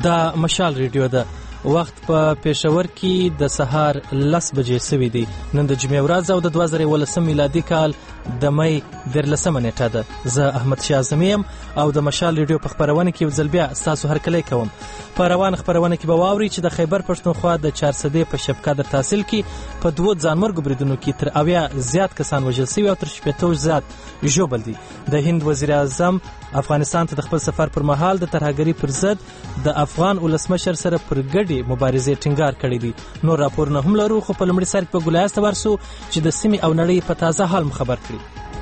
دا مشال ریډیو ده. وخت په پېښور کې د سهار 10 بجې سوي دي. نن د جمعې ورځ او د 2019 میلادي کال د مې 13 نیټه ده. زه احمد شاه اعظمي یم او د مشال ریډیو په خپرونه کې یو ځل بیا ستاسو هرکلی کوم. په روان خپرونه کې به واورئ چې د خیبر پښتونخوا د 400 په شبقدر تحصیل کې په 2 ځانمرګو بریدونو کې تر 80 زیات کسان وژل شوي او تر 80 زیات ژوبل دي. د هند وزیر اعظم افغانستان ته د خپل سفر پر مهال د ترهګرۍ پر ضد د افغان ولسمشر سره پر ګډې مبارزې ټینګار کړی دي. نور راپورونه هم لرو خو په لومړي سر کې په ګولایسته ورسو چې د سیمې او نړۍ په تازه حال خبر کړي.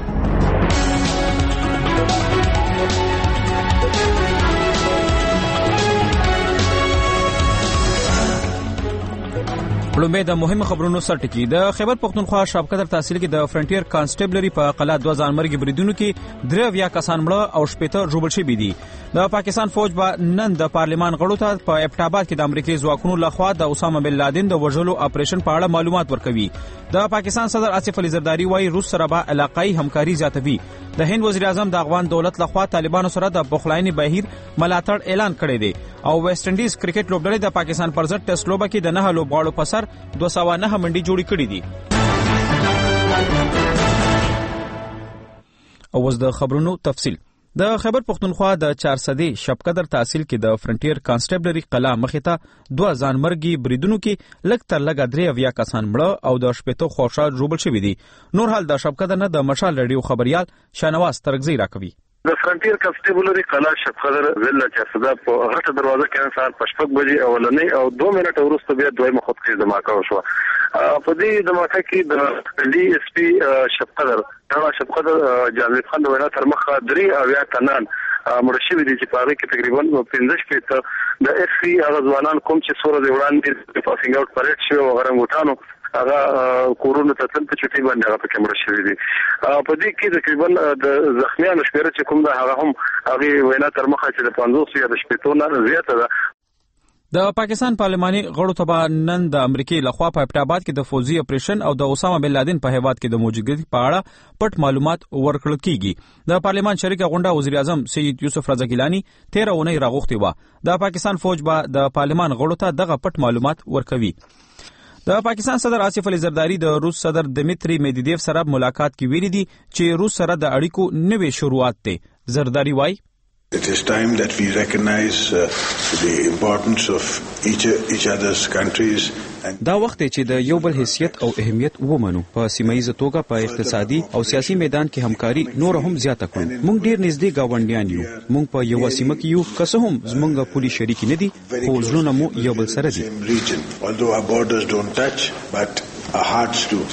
لومبه د مهمو خبرونو سرټکی. د خیبر پښتونخوا شبقدر تحصیل کې د فرنټیر کانسټیبلری په قلا 2 ځانمرګي بریدونو کې 3 کسان مړه او 80 ژوبل شوي دي. د پاکستان فوج به نن د پارلمان غړو ته په ابټاباد کې د امریکایي ځواکونو لخوا د اسامه بن لادن د وژلو اپریشن په اړه معلومات ورکوي. د پاکستان صدر آصف علی زرداری وايي روس سره به علاقائی همکاري زیاتوي. د هند وزیر اعظم د افغان دولت لخوا طالبانو سره د پخلاینې بهیر ملاتړ اعلان کړی دی او ویسټ انډیز کرکټ لوبډلې د پاکستان پر ضد ټیسټ لوبه کې د 9 لوبغاړو په سر 209 منډي جوړې کړې دي. او اوس د خبرونو تفصیل. د خیبر پښتونخوا د 400 شبقدر تحصیل کې د فرنټیر کانسټیبلری قلا مخې ته 2 ځانمرګي بریدونو کې لږ تر لږه 3 کسان مړه او د 80 خوشحال ژوبل شوي دي. نور حال د شبقدر نه د مشال ریډیو خبريال شاهنواز ترګزی راکوي. د فرنټیر کانسټیبلری قلا شبقدر ضلع 400 په غټه دروازه کې سهار 5 بجې اولنې او 2 منټه وروسته بیا دویمه خودکشي دماکه وشوه. په دې دماکه کې د ډي اس پی شبقدر شبقدر جاوید خان وینا تر مخه 3 تنان مړ شوي دي چې په هغه کې تقریبا 15 د اف سی هغه ځوانان کوم چې سوره دی وړاندې پاسینګ اوټ پریډ شوی او غرنګوټانو هغه کورونه ته تل په چټي باندې هغه پکې مړ شوي دي. په دې کې تقریبا د زخمیانو شمېر چې کوم ده هغه هم هغه وینا تر مخه چې د 500 یا د 80 نه زیاته ده. د پاکستان پارلماني غړو ته نن د امریکای لخوا په ابټاباد کې د فوزي اپریشن او د اسامه بن لادن په هیواد کې د موجودګۍ په اړه پټ معلومات ورکړل کیږي. د پارلمان شریک غونډه وزیر اعظم سید یوسف رضا ګیلانی 13 اونۍ راغوښتي و. د پاکستان فوج به د پارلمان غړو ته دغه پټ معلومات ورکوي. د پاکستان صدر آصف علی زرداری د روس صدر دمیتری میدویدیف سره ملاقات کې ویلي دي چې روس سره د اړیکو نوې شروعات دي. زرداری وایي It is time that we recognize the importance of each other's countries. دا وخت چې د یو بل حیثیت او اهمیت ومنو. په سیمایي توګه په اقتصادي او سیاسي میدان کې همکاري نور هم زیاته کړو. موږ ډیر نږدې گاونډیان یو. موږ په یو سیمه کې یو، که څه هم زموږ پولي شریک نه دي، خو زړونه مو یو بل سره دي. Although our borders don't touch, but our hearts do.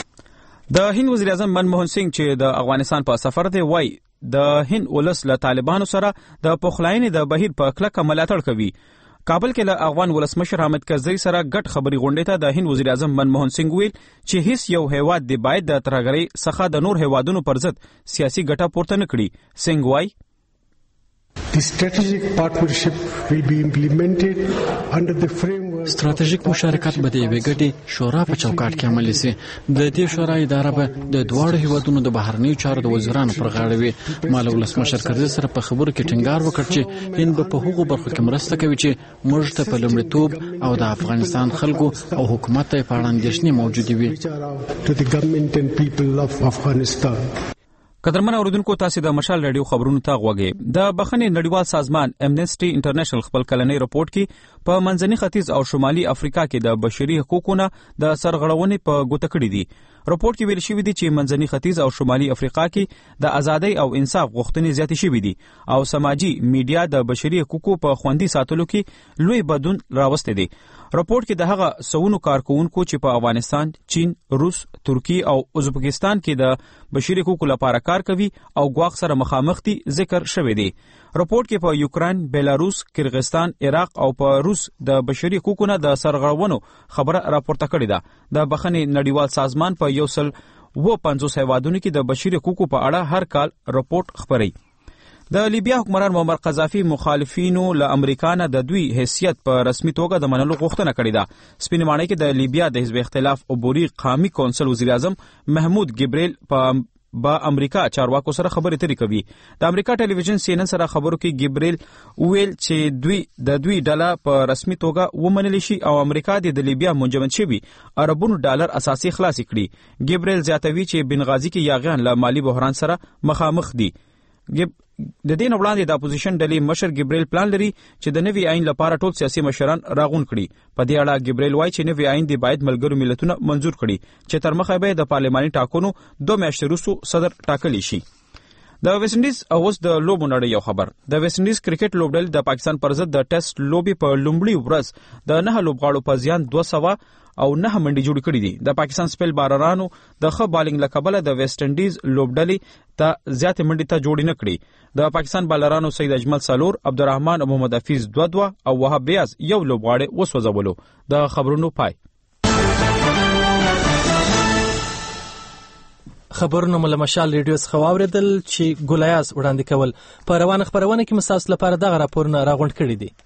د هند وزیر اعظم منموهن سنگ چې د افغانستان په سفر دی وایي د هند ولس له طالبانو سره د پخلاینې د بهیر په کلکه ملاتړ کوي. کابل کې له افغان ولسمشر حامد کرزي سره ګډ خبري غونډې ته د هند وزیر اعظم منموهن سنگ ویل چې هیڅ یو هیواد دی باید د ترهګرۍ څخه د نور هیوادونو پر ضد سیاسي ګټه پورته نه کړي. سنگ وایي The strategic partnership will be implemented under the framework. ستراتیژیک مشارکت به د یوې ګډې شورا په چوکاټ کې عملي سي. د دې شورا اداره به د دواړو هیوادونو د بهرنیو چارو د وزیرانو پر غاړه وي. مال ولسمشر کرزي سره په خبرو کې ټینګار وکړ چې هند به په هغو برخو کې مرسته کوي چې موږ ته په لومړیتوب او د افغانستان خلکو او حکومت ته په اړه اندېښنې موجودې وي. To the government and people of Afghanistan. قدرمن اوریدونکو تاسو د مشال ریډیو خبرونو ته غوږی. د بخښنې نړیوال سازمان امنیسټي انټرنیشنل خپل کلنۍ رپورت کې په منځني ختیځ او شمالي افریقا کې د بشري حقوقو د سرغړونې په ګوته کړې دي. رپورت کې ویل شوی دی چې منځني ختیځ او شمالي افریقا کې د ازادۍ او انصاف غوښتنې زیاتې شوې دي او سماجی میډیا د بشري حقوقو په خوندي ساتلو کې لوی بدلون راوستی دی. رپورت کې د هغه سونو کارکونکو چې په افغانستان، چین، روس، ترکی او ازبکستان کې د بشري حقوقو لپاره کار کوي او ګواښ سره مخامخ دي ذکر شوی دی. رپورت کې په یوکرين، بیلاروس، کرغستان، عراق او په روس د بشري حقوقو نه د سرغړونو خبره راپورته کړې ده. د بخښنې نړیوال سازمان په 150 هیوادونو کې د بشري حقوقو په اړه هر کال رپورت خپروي. د لیبیا حکمران معمر قذافي مخالفینو له امریکا نه د دوی حیثیت په رسمي توګه د منلو غوښتنه کړې ده. سپین ماڼۍ کې د لیبیا د حزب اختلاف عبوري قومي کونسل وزیر اعظم محمود ګبریل په با امریکا چارواکو سره خبرې اترې کوي. د امریکا ټلویزیون CNN سره خبرو کې ګبریل ویل چې دوی ډاله په رسمي توګه ومنل شي او امریکا د لیبیا منجمد شوی اربونو ډالر اساسي خلاص کړي. ګبریل زیاتوي چې بنغازي کې یاغیان له مالی بحران سره مخامخ دي. د دې وړاندې د اپوزیشن ډلې مشر ګبریل پلان لري چې د نوي آئین لپاره ټول سیاسي مشران راغون کړي. په دې اړه ګبریل وایي چې نوي آئین د باید ملګرو ملتونو منزور کړي چې تر مخه به د پارلماني ټاکنو 2 میاشتې وروسته صدر ټاکلی شي. د ویسټ انډیز اوس د لوبو نړۍ یو خبر. د ویسټ انډیز کرکټ لوبډلې د پاکستان پر ضد د ټیسټ لوبي په لومړي ورځ د 9 لوبغاړو په زیان 200 او 9 منډي جوړ کړي دي. د پاکستان سپیل بارانو د ښه بالینګ لکبله د ویسټ انډیز لوبډلې ته زیات منډي ته جوړ نه کړي. د پاکستان بالرانو سید اجمل سالور، عبدالرحمن محمد حفیظ 2 او وهاب ریاض یو لوبغاړی وسوځولو. د خبرونو پای. خبرونه مله مشال ریډیو څخه واوریدل چې ګولیاس وړاندې کول. په روانه خبرونه کې مساس لپاره دغه راپورونه راغونډ کړي دي.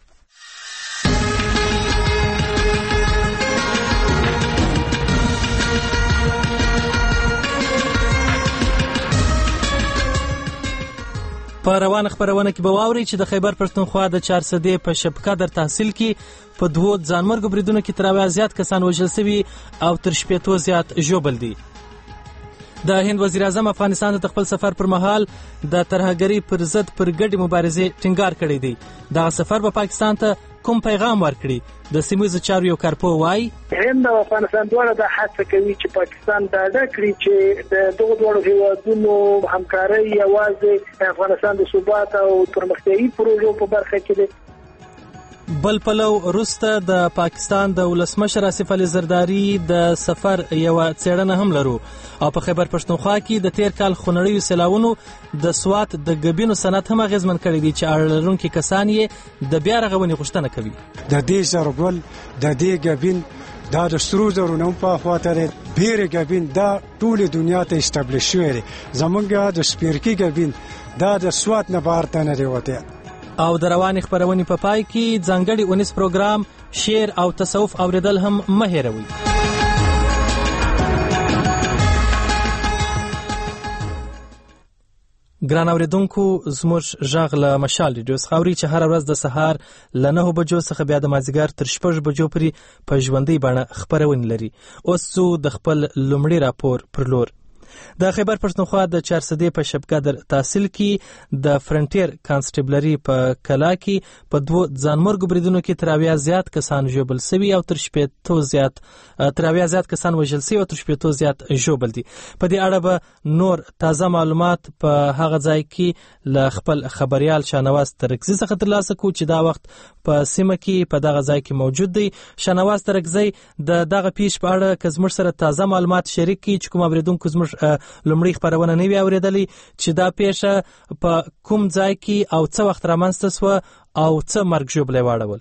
په روانه خبرونه کې به واوري چې د خیبر پښتونخوا د 400 په شبکدر تحصیل کې په 2 ځانمرګ بریدونو کې تر 80 زیات کسان وژل شوي او تر 80 زیات ژوبل دي. د هند وزیر اعظم افغانستان ته خپل سفر پر مهال د ترهګرۍ پر ضد پر ګډې مبارزې ټینګار کړی دی. دغه سفر به پاکستان ته کوم پیغام ورکړي؟ د سیمویزو چارو یو کارپو وایي هند او افغانستان دواړه د هڅه کوي چې پاکستان ډاډه کړي چې د دغه دوه هیوادونو همکاري یوازې افغانستان د ثبات او پرمختیايي پروژو په برخه کې ده. بل پلو روسته د پاکستان د ولسمشر آصف علي زرداری د سفر یو څېړنه هم لرو او په خیبر پښتونخوا کې د تیر کال خونړیو سیلاونو د سوات د ګبینو صنعت هم اغیزمن کړی دی چې اړه لرونکي کسان یې د بیا رغونې غوښتنه کوي. د دې زرګل د دې ګبین دا د سرو زرو نوم په خاطر بیر ګبین دا ټول دنیا ته استابلیش شوی دی. زمونږ د سپیرکی ګبین دا د سوات نه بهر ته نه دی وته. او د روانې خبرونې په پای کې ځانګړي اونیس پروګرام شعر او تصوف اوریدل هم مه هېروئ. ګران اوریدونکو، زموږ غږ له مشال ریډیو څخه اورئ چې هره ورځ د سهار له 9 بجو څخه بیا د مازدیګر تر 6 بجو پورې په ژوندۍ بڼه خپرونې لري. اوس څو د خپل لومړي راپور پر لور. د خیبر پښتونخوا د 400 په شبکدر تحصیل کې د فرنټیر کانسټیبلری په کلا کې په 2 ځانمرګ بریدونو کې تر 80 زیات کسان ژوبل شوي او تر 80 زیات کسان وژل شوي او تر 80 زیات ژوبل دي. په دې اړه به نور تازه معلومات په هغه ځای کې له خپل خبريال شانواز ترکزي څخه ترلاسه کوو چې دا وخت په سیمه کې په دغه ځای کې موجود دی. شانواز ترکزي د دغه پیښ په اړه که زموږ سره تازه معلومات شریک کړي چې کوم اوریدونکو زموږ لومړی خبرونه نه وی اوریدلی چې دا پیښه په کوم ځای کې او څه وخت رامنځته شوه او څه مرګ ژوبلی واړول.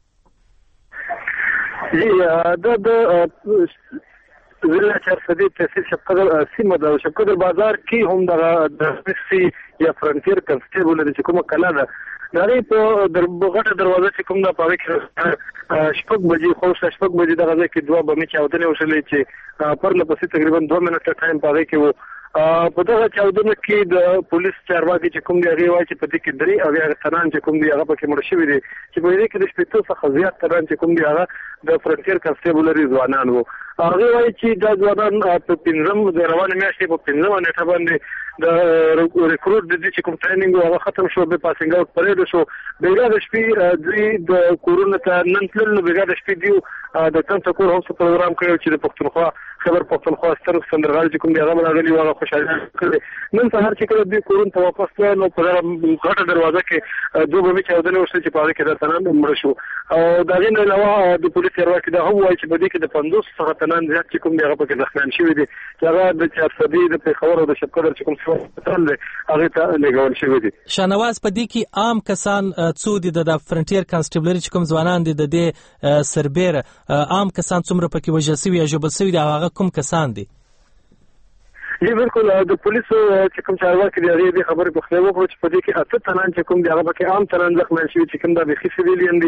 د ضلع 400 تحصیل شبقدر سیمه د شبقدر بازار کې هم د سپیسي یا فرنټیر کنسټیبل چې کومه کلا ده نړۍ په غټه دروازه چې کوم د پاره کې شپږ بجې خو شپږ بجې دغه ځای کې 2 بمې چاودنې وشلې چې پر لپسې تقریبا 2 منټه ټایم پاره کې وو. په دغه چاودنه کې د پولیس چارواکي چې کوم دی هغه وایي چې په دې کې درې او هغه تنان چې کوم دی هغه پکې مړ شوی دی چې په دې کې د شپږ څخه زیات تنان چې کوم دی هغه د فرنټیر کنسټیبلری ځوانان وو. هغه وایي چې دا ځوانان په 15 د روانه میاشتې په 15 نیټه باندې د ریکروټ د چې کوم ټریننګ هغه ختم شو به پاسینګ اوټ پریډ شو. بیګا د شپې دوی د کورونا ته نن تل نو بیګا د شپې دیو د تم ټکور هوس پروګرام کړو چې د پښتونخوا خبر پښتونخوا ستر سندرغاړي چې کوم دی هغه راغلي وغه خوشاله کړي. نن سهار چې کله دوی کورون ته واپس نو په غټه دروازه کې 2 بمې چاودنې وشوې چې په هغه کې د تنان مړ شو. او دا غي نه علاوه د پولیس چارواکي دا هم وایي چې په دې کې د 50 څخه تنان زیات چې کوم دی هغه پکې زخمیان شوي دي چې هغه د 400 د پیښور او د شبقدر چې کوم څه دی هغه ته لګول شوی دي. شانواز په دې کې عام کسان څو دي د فرنټیر کانسټیبلری چې کوم ځوانان دي د دې سربېره عام کسان څومره پکې وژل شوي یا ژوبل شوي دي هغه کوم کسان دي؟ جی بالکل د پولیسو چې کوم چارواکي دی هغه خبرې په خلاف وکړو چې په دې کې 8 تنان چې کوم دی هغه پکې عام تنان زخمیان شوي چې کوم د بخي سیویلین دي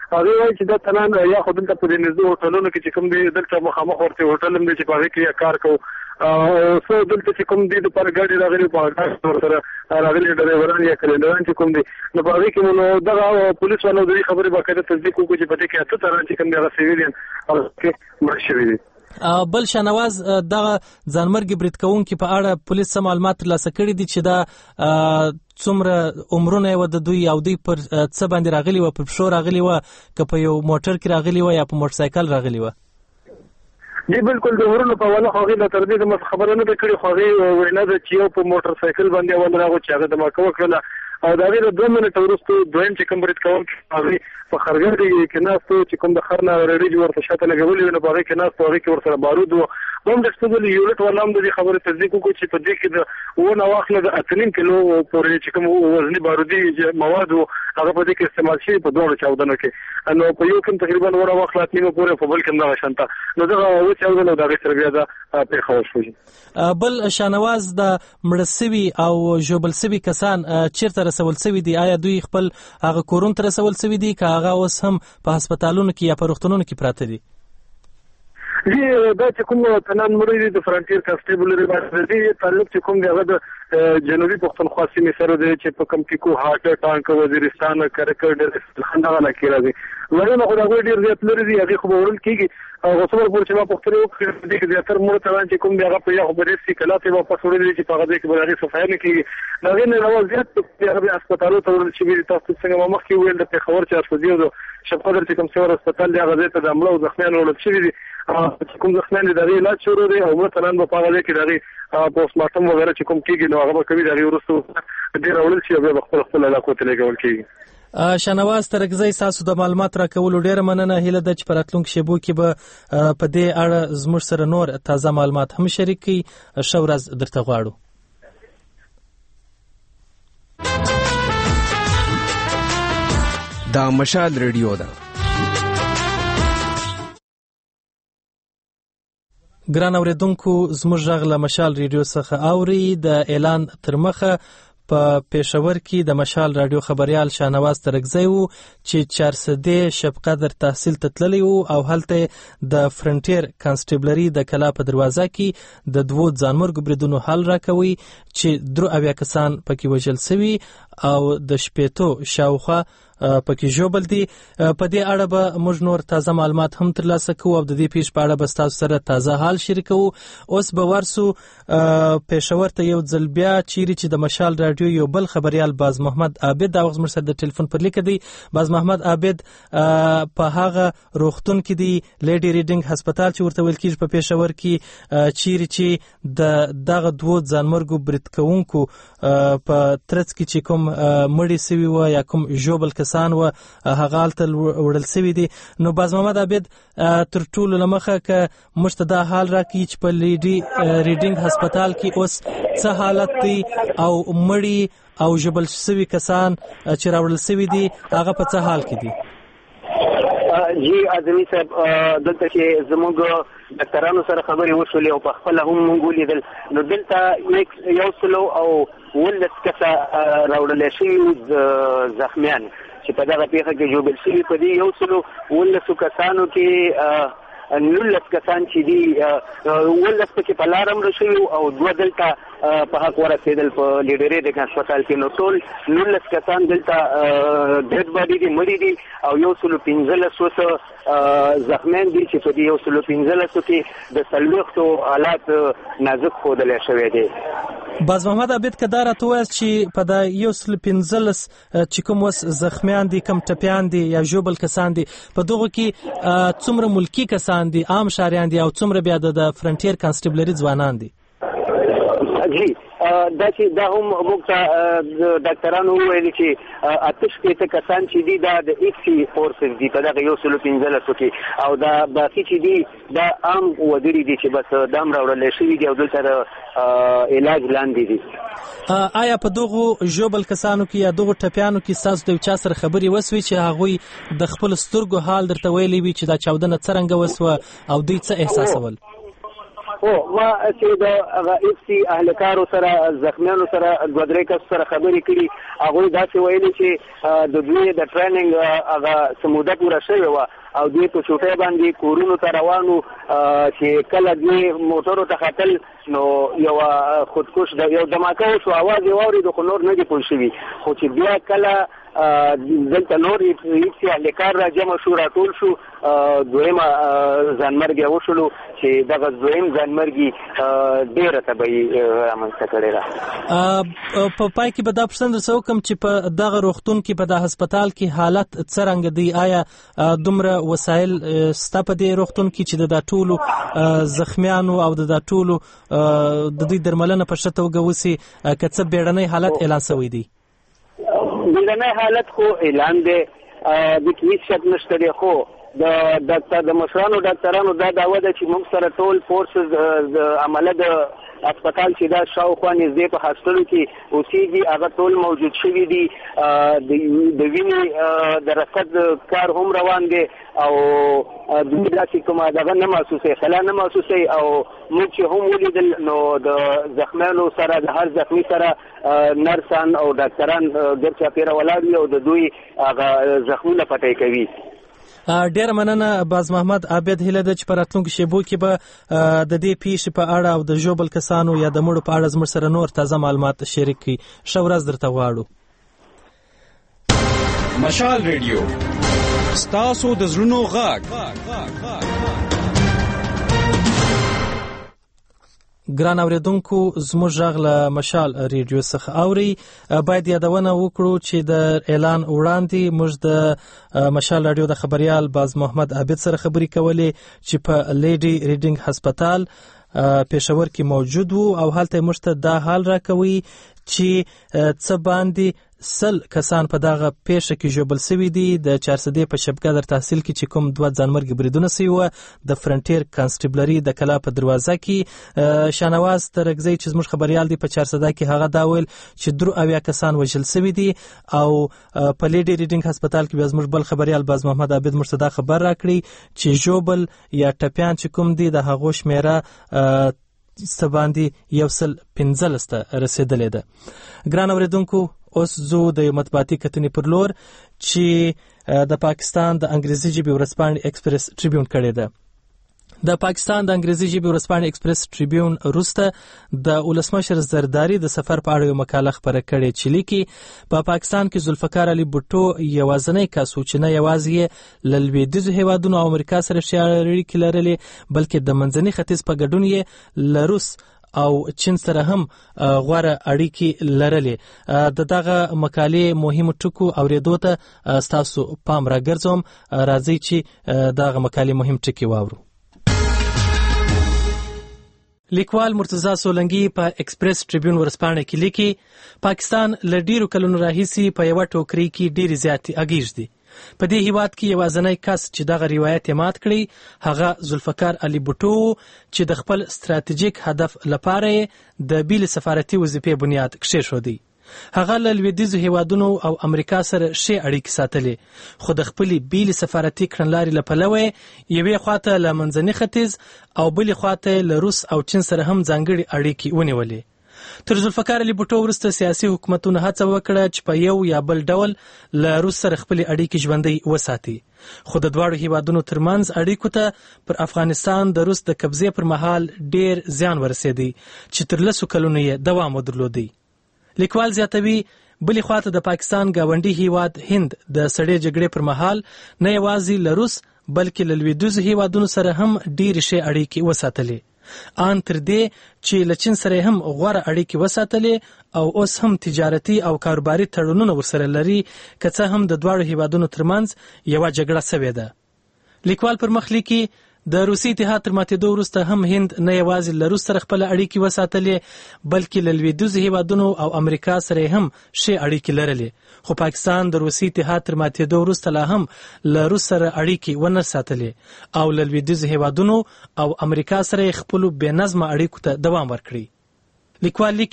هغه وایي چې دا تنان یا خو دلته په دې نږدې هوټلونو کې چې کوم دی دلته مخامخ ورته هوټل هم دی چې په هغې کې کار کوو څو دلته چې کوم دی د پاره ګاډي راغلي په هغه ورسره راغلي ډرایوران یا کلینډران چې کوم دی نو په هغې کې مو دغه پولیس والو د دې خبرې باقاعده تصدیق وکړو چې په دې کې 8 تنان چې کوم دی هغه سیویلین هغه کې مړه شوي دي. بل شاهنواز دغه ځانمرګي برید کوونکي په اړه پولیس څه معلومات ترلاسه کړي دي چې دا څومره عمرونه و د دوی او دوی پر څه باندې راغلي و په پښو راغلي و که په یو موټر کې راغلي و یا په موټر سایکل راغلي و؟ جی بالکل د ورونو په والا خو غي تر دې د خبره نه کړي خو غي وینا د چیو په موټر سایکل باندې ول راغو چې هغه د ماکو کړل او دا غي د 2 منټه وروسته دویم چې کوم برید کوونکی هغه په خرګړی کې ناستو چې کوم د خرنا ورېږي ورته شاته لګولې نه باغې کې ناستو هغه کې ورسره بارود و هم د ستګل یونټ ولهم د خبره تصدیق وکړي چې په دې کې د ونه واخله د 3 کیلو پورې چې کوم وزنی بارودي مواد هغه په دې کې استعمال شي په 2 چاودنو کې نو په یو کې تقریبا ور واخله 3 پورې په بل کې دا شانته نو دا و چاودنو د غیر بیا دا په خوښ شوی. بل شاهنواز د مړسوي او جوبلسوي کسان چیرته رسول سوي دي؟ آیا دوی خپل هغه کورون ته رسول سوي دي که هغه اوس هم په هسپتالونو کې یا په روغتونونو کې پراته دي؟ دا چې کوم تنان مړی د فرانټیر کانسټیبل لري دی تعلق چې کوم دغه د جنوبي پښتونخوا سیمې سره دی چې په کم کې کو هاټ ټانک وزیرستان کرکټ خندغه لکه راځي ورنه خو دا ډیر زیات لري دی هغه خو ورل کیږي او څومره پور چې ما پښتو وکړي د دې زیاتر مړ تران چې کوم دغه په یو خبرې سي کلا ته واپس وړي چې په هغه کې بلاري صفای نه کیږي دا نه نو زیات په هسپتالو ته ورل چې تاسو څنګه مخکې ویل د خبر چې اسفدیو شپقدر چې کوم څور هسپتال دی هغه ته د عمله او زخمیان ورل شي دي کوم زخمیان د دې علاج شروع دي او مثلا په هغه کې دغه پوسټ مارټم وغیرہ چې کوم کیږي نو هغه کوي دغه ورسته ډیر اورل شي او خپل علاقو ته لګول کیږي. شاهنواز ترګزی تاسو د معلومات راکولو ډیره مننه. هیله ده چې پراتلونکو شیبو کې به په دې اړه زموږ سره نور تازه معلومات هم شریک کړي. ښه ورځ درته غواړو. دا مشال ریډیو ده. ګران اوریدونکو زموږ غږ له مشال ریډیو څخه اوري. د اعلان تر مخه په پېښور کې د مشال رادیو خبريال شاهنواز ترګزی وو چې 400 شپقدر تحصیل تتللی وو او هلته د فرنټیر کانسټیبلری د کلا په دروازه کې د 2 ځانمرګ بریدونو حل راکوي چې 3 کسان پکې وژل شوي او د شپېتو شاوخوا پکې جوړبل دي. په دې اړه به موږ نور تازه معلومات هم ترلاسه کوو او د دې پیښ په اړه به تاسو سره تازه حال شریکو. اوس به ورسو پېښور ته یو ځل بیا چیرې چې د مشال رادیو یو بل خبريال باز محمد عابد د وغز مرسد د ټلیفون پر لیک دی. باز محمد عابد په هغه روغتون کې دی لیډي ریډینګ هسپتال چې ورته ویل کیږي په پېښور کې چیرې چې دغه 2 ځانمرګو برید کوونکو په ترڅ کې چې کوم مړی سوي و یا کوم جوبل کسان و هغه حالت وړل سوي دي. نو باز محمد عابد تر ټولو لمخه که موږ ته دا حال راکړي چې په لیډي ریډینګ هسپتال کې اوس څه حالت دی او مړی او جبل سوي کسان چې راوړل سوي دي هغه په څه حال کې دي؟ جی اعظمي صاحب دلته چې زموږ ډاکټرانو سره خبرې وشولې او په خپل هم مونږ ولیدل نو دلته یو سلو او 19 کسه راوړل شوي زخمیان چې په دغه پیښه کې جوړل شوي په دې یو سلو 19 کسانو کې 19 کسان چې دي 19 پکې په لارم رسوي او 2 دلته په حق ورسېدل په لیډري د هسپتال کې. نو ټول 19 کسان دلته ډېډ باډي دي مړي دي او یو سلو 15 زخمیان دي چې په دې یو سلو 15 کې د سلوختو حالات نازک ښودل شوی دی. باز محمد عابد کدار ته وایي چې په د یو سل 15 چې کوم وس زخمیان دي کم ټپیان دي یا جوبل کسان دي په دغه کې څومره ملکی کسان دي عام شهريان دي او څومره بیا د فرنټیر کانسټیبلری ځوانان دي؟ جی دا چې دا هم موږ ته ډاکټرانو ویلي چې اتش کې کسان چې دي دا د ایکسي فورسز دي په دغه یو سلو 15 کې او دا باقي چې دي دا عام وګړي دي چې بس دام راوړل شوي دي او دلته علاج لاندې دي. آیا په دغه جوبل کسانو کې یا دغه ټپیانو کې تاسو د چا سره خبرې وسوي چې هغه د خپل سترګو حال درته ویلي وي چې دا چاودنه څنګه وسوه او دوی څه احساسول؟ خو ما چې د اف سي اهلکارو سره زخمیانو سره دوه درې کس سره خبرې کړي هغوی داسې ویلي چې د دوی د ټریننګ هغه سموده پوره شوې وه او دوی په چوټۍ باندې کورونو ته روانو چې کله دوی موټرو ته ختل نو یو خودکش یو دماکه وشو اواز یې واورېدو خو نور نه دي پوه شوي خو چې بیا کله دلته نور هیڅ اهلکار را جمع شو راټول شو دویمه ځانمرګي وشولو چې دغه دویم ځانمرګي ډېره تبعي رامنځته کړې ده. په پای کې به دا پوښتنه درڅه وکړم چې په دغه روغتون کې په دغه هسپتال کې حالت څرنګه دی؟ آیا دومره وسایل سته په دې روغتون کې چې د ټولو زخمیانو او د ټولو د دوی درملنه په ښه توګه وسي که څه بیړنی حالت اعلان شوی دی؟ بیړنی حالت خو اعلان دی د هیڅ شک نشته دی خو د مشرانو ډاکټرانو دا دعوه ده چې موږ سره ټول فورسز د عمله د هسپتال چې دا شاوخوا نږدې په هاسپټلو کې اوسېږي هغه ټول موجود شوي دي د وینې د رصد کار هم روان دی او دوی داسې کومه دغه نه محسوسوي خلا نه محسوسوي او موږ چې هم ولیدل نو د زخمیانو سره د هر زخمي سره نرسان او ډاکټران ګرد چاپېره ولاړ وي او د دوی هغه زخمونه پټۍ کوي. ډېره مننه باز محمد عابد. هیله ده چې په راتلونکو شیبو کې به د دې پیښې په اړه او د ژوبل کسانو یا د مړو په اړه زموږ سره نور تازه معلومات شریک کړي. ښه ورځ درته غواړو. مشال ریډیو ستاسو د زړونو غږ. ګران اوریدونکو زموږ غږ له مشال ریډیو څخه اوري. باید یادونه وکړو چې د اعلان وړاندې موږ د مشال راډیو د خبريال باز محمد عابد سره خبرې کولې چې په لیډي ریډینګ هسپتال پېښور کې موجود وو او هلته موږ ته دا حال راکوي چې څه باندې 100 کسان په دغه پیښه کې ژوبل شوي دي. د 400 په شبګدر تحصیل کې چې کوم دوه ځانمرګي بریدونه شوي وو د فرنټیر کانسټیبلري د کلا په دروازه کې شانواز ترګزی چې زموږ خبريال دی په 400 کې هغه دا ویل چې 3 کسان وژل شوي دي او په لیډي ریډینګ هسپتال کې زموږ بل خبريال باز محمد عابد مرتضی خبر راکړي چې ژوبل یا ټپيان چې کوم دي د هغو شمیره ستباندې 115 ته رسیدلې ده. ګران اوریدونکو اوس زو د مطبوعاتي کتنې پر لور چې د پاکستان د انګریزي ژبې ورځپاڼې ایکسپریس ټریبیون کړې ده. د پاکستان د انګریزي ژبې ورځپاڼې ایکسپریس ټریبیون وروسته د ولسمشر زرداری د سفر په اړه یو مقاله خپره کړې چې لیکي په پاکستان کې ذوالفقار علي بوټو یوازینی کس و چې نه یوازې له لویدیځو هیوادونو او امریکا سره ښې اړیکې لرلې بلکې د منځني ختیځ په ګډون یې له روس او چین سره هم غوره اړیکې لرلې. دغه مقالې مهمو ټکو اوریدو ته ستاسو پام راګرځوم. راځئ چې دغه مقالې مهم ټکي واورو. لیکوال مرتضی سولنګي په ایکسپریس ټریبیون ورځپاڼه کې لیکي پاکستان له ډیرو کلونو راهیسې په یوه ټوکرۍ کې ډېرې زیاتې اغېږ دي. په دې هیواد کې یوازینی کس چې دغه روایت یې مات کړی هغه ذوالفقار علي بوټو چې د خپل ستراتیژیک هدف لپاره د بیل سفارتي وظیفې بنیاد کېښودی. هغه له لویدیځو هیوادونو او امریکا سره ښې اړیکې ساتلې خو د خپلې بیل سفارتي کړنلارې له پلوه یوې خواته له منځني ختیځ او بلې خواته له روس او چین سره هم ځانګړې اړیکې ونیولې. تر ذوالفقار علي بوټو وروسته سیاسي حکومتونو هڅه وکړه چې په یو یا بل ډول له روس سره خپلې اړیکې ژوندۍ وساتي خو د دواړو هیوادونو ترمنځ اړیکو ته پر افغانستان د روس د قبضې پر مهال ډېر زیان ورسېدی چې تر 10 کلونو یې دوام ودرلودی. لیکوال زیاتوي بلې خواته د پاکستان ګاونډي هیواد هند د سړې جګړې پر مهال نه یوازې له روس بلکې له لویدیځو هیوادونو سره هم ډېرې ښې اړیکې وساتلې. ان تر دې چې له چین سره هم غوره اړیکې وساتلې او اوس هم تجارتي او کاروباري تړونونه ورسره لري که څه هم د دواړو هیوادونو ترمنځ یوه جګړه شوې ده. لیکوال پر مخ لیکي د روسي اتحاد تر ماتېدو وروسته هم هند نه یوازې له روس سره خپل اړیکې وساتلې بلکې له لویدیځو هیوادونو او امریکا سره هم ښې اړیکې لرلې خو پاکستان د روسي اتحاد تر ماتېدو وروسته لا هم له روس سره اړیکې ونه ساتلې او له لویدیځو هیوادونو او امریکا سره خپل بې نظمه اړیکو ته دوام ورکړي. لیکوال لیکي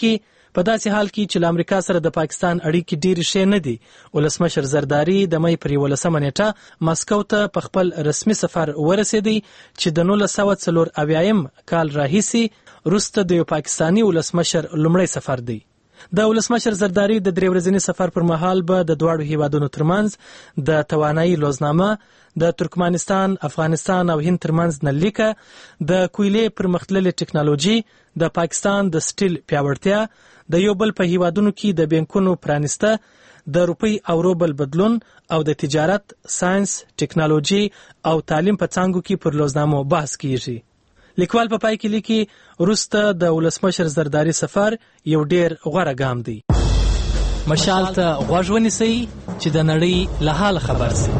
په داسې حال کې چې له امریکا سره د پاکستان اړیکې ډېرې ښې نه دي. ولسمشر زرداری د مې پر 11 نیټه مسکو ته په خپل رسمي سفر ورسېدی چې د 1940 کال راهیسې وروسته د یو پاکستاني ولسمشر لومړی سفر دی. د ولسمشر زرداری د 3 ورځني سفر پر مهال به د دواړو هیوادونو ترمنځ د توانایي لوزنامه، د ترکمنستان، افغانستان او هند ترمنځ نلیکه، د کویلې پرمختللې ټکنالوژي، د پاکستان د سټیل پیاوړتیا، د یو بل په هیوادونو کې د بانکونو پرانسته، د روپی او روبل بدلون او د تجارت، ساينس، ټکنالوژي او تعلیم په څانګو کې پر لوزنامو بحث کیږي. لیکوال په پای کې لیکي وروسته د ولسمشر زرداری سفر یو ډیر غوره ګام دی. مشال ته غوږ ونیسئ چې د نړۍ له حال خبر شئ.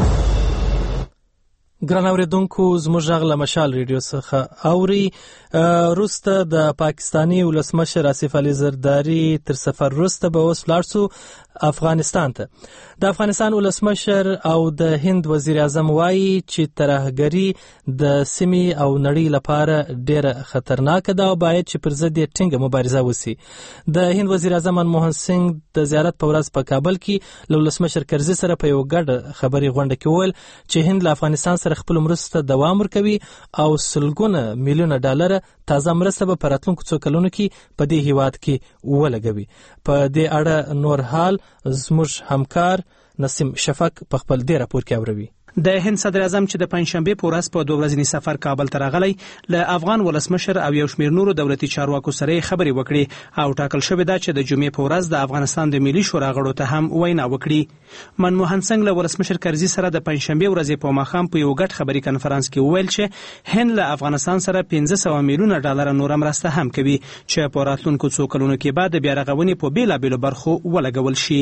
ګران اوریدونکو، زموږ غږ له مشال ریډیو څخه اوري. وروسته د پاکستانی ولسمشر آصف علي زرداری تر سفر وروسته به اوس ولاړ شو افغانستان ته. د افغانستان ولسمشر او د هند وزیر اعظم وایي چې ترهګري د سیمې او نړۍ لپاره ډیره خطرناکه ده او باید چې پر ضد یې ټینګه مبارزه وشي. د هند وزیر اعظم منموهن سنگ د زیارت په ورځ په کابل کې له ولسمشر کرزي سره په یو ګډه خبري غونډه کې وویل چې هند له افغانستان سره خپل مرسته دوام ورکوي او سلګونه میلیونه ډالر تازه مرسته به په راتلونکو څو کلونو کې په دې هیواد کې ولګوي. په دې اړه نور حال زموږ همکار نسیم شفق په خپل دې راپور کې اوروي. د هند صدر اعظم چې د پنځشنبه په ورځ په 2 ورځنی سفر کابل ته راغلی، له افغان ولسمشر او یو شمېر نورو دولتي چارواکو سره خبرې وکړي او ټاکل شوې ده چې د جمعې په ورځ د افغانستان د ملي شورا غړو ته هم وینا وکړي. منموهن سنگ له ولسمشر کرزي سره د پنځشنبه ورځې په ماښام په یو ګډ خبري کنفرانس کې وویل چې هند له افغانستان سره 500 میلیونه ډالر نور مرسته هم کوي چې په راتلونکو څو کلونو کې بعد بیا رغونې په بیلابېلو برخو ولګول شي.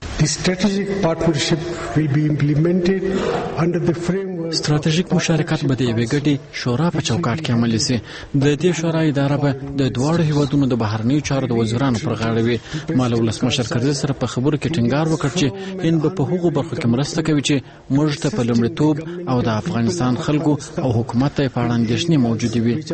ستراتیژیک مشارکت به د یوې ګډې شورا په چوکاټ کې عملي شي. د دې شورا اداره به د دواړو هیوادونو د بهرنیو چارو د وزیرانو پر غاړه وي. مال ولسمشر کرزي سره په خبرو کې ټینګار وکړ چې هند به په هغو برخو کې مرسته کوي چې موږ ته په لومړیتوب او د افغانستان خلکو او حکومت ته په اړه اندېښنې موجودې وي.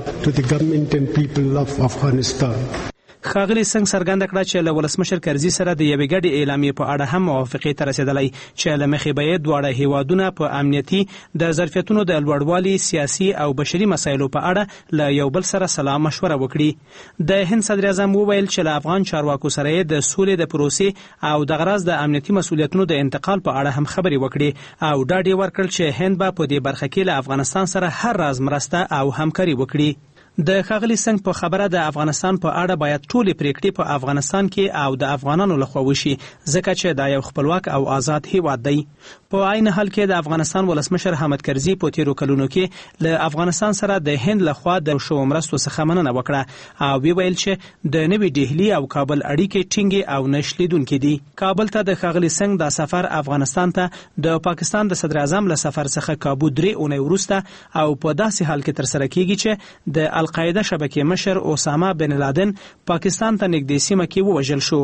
ښاغلي سنگ څرګنده کړه چې له ولسمشر کرزي سره د یوې ګډې اعلامیې په اړه هم موافقې ته رسېدلی چې له مخې به یې دواړه هیوادونه په امنیتي، د ظرفیتونو د لوړوالي، سیاسي او بشري مسایلو په اړه له یو بل سره سلا مشوره وکړي. د هند صدر اعظم وویل چې له افغان چارواکو سره یې د سولې د پروسې او د غرض د امنیتي مسولیتونو د انتقال په اړه هم خبرې وکړي او ډاډ یې ورکړ چې هند به په دې برخه کې له افغانستان سره هر راز مرسته او همکاري وکړي. د ښاغلي سنگ په خبره د افغانستان په اړه باید ټولې پریکړې په افغانستان کې او د افغانانو لخوا وشي، ځکه چې دا یو خپلواک او آزاد هیواد دی. په عین حال کې د افغانستان ولسمشر حامد کرزي په تیرو کلونو کې له افغانستان سره د هند لخوا د شو مرستو څخه مننه وکړه او ویل چې د نوي ډهلي او کابل اړیکې ټینګې او نشلیدونکې دي. کابل ته د ښاغلي سنگ د سفر افغانستان ته د پاکستان د صدر اعظم له سفر څخه کابو 3 اونۍ وروسته او په داسې حال کې ترسره کیږي چې د القاعده شبکې مشر اسامه بن لادن پاکستان ته نږدې سیمه کې ووژل شو.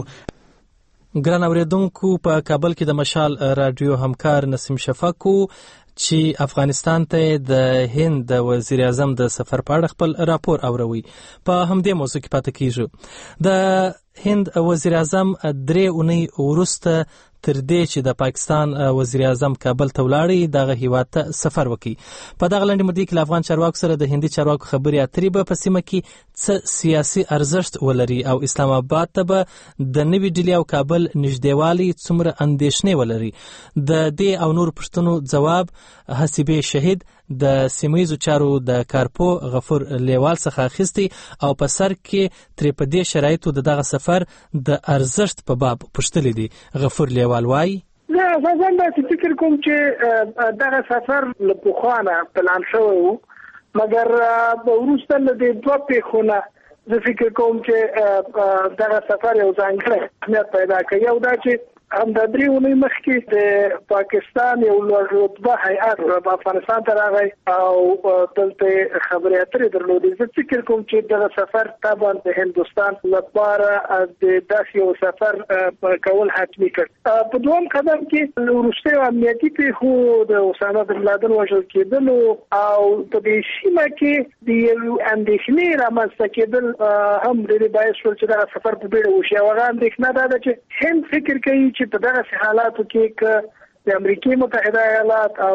ګران اوریدونکو، په کابل کې د مشال رادیو همکار نسیم شفق چې افغانستان ته د هند د وزیر اعظم د سفر په اړه خپل راپور اوروي. په همدې موضوع کې پاتې کیږو. د هند وزیر اعظم 3 اونۍ وروسته تر دې چې د پاکستان وزیر اعظم کابل ته ولاړی دغه هیواد ته سفر وکړي. په دغه لنډه موده کې له افغان چارواکو سره د هندي چارواکو خبرې اترې به په سیمه کې څه سیاسي ارزښت ولري او اسلام آباد ته به د نوي ډیلي او کابل نږدېوالي څومره اندېښنې ولري. د دې او نور پوښتنو ځواب حسیبه شهید د سیمایي چارو د کارپو غفور لیوال څخه اخیستی او په سر کې ترې په دې شرایطو دغه سفر د ارزښت په باب پوښتلی دی. غفور لیوال وایي: زه اساسا فکر کوم چې دغه سفر له پخوانه پلان شوی و، مګر وروسته له دې دوه پیښونه زه فکر کوم چې دغه سفر یو ځانګړی اهمیت پیدا کوي. یو دا چې هم د درېونی مخکې د پاکستان یو لوړ رتبه هیئت په افغانستان ته راغی او دلته خبرې اترې درلودې. زه فکر کوم چې دغه سفر طبعا د هندوستان لپاره د داسې یو سفر کول حتمي کړ. په دویم قدم کې وروستیو امنیتي پیښو د اسامه بن لادن وژل کېدلو او په دې سیمه کې د یو اندېښنې رامنځته کېدل هم ډېر باعث شول چې دا سفر په بیړه وشي. هغه اندېښنه دا ده چې هند فکر کوي چې په دغه حالاتو کې د امریکای متحده ایالات او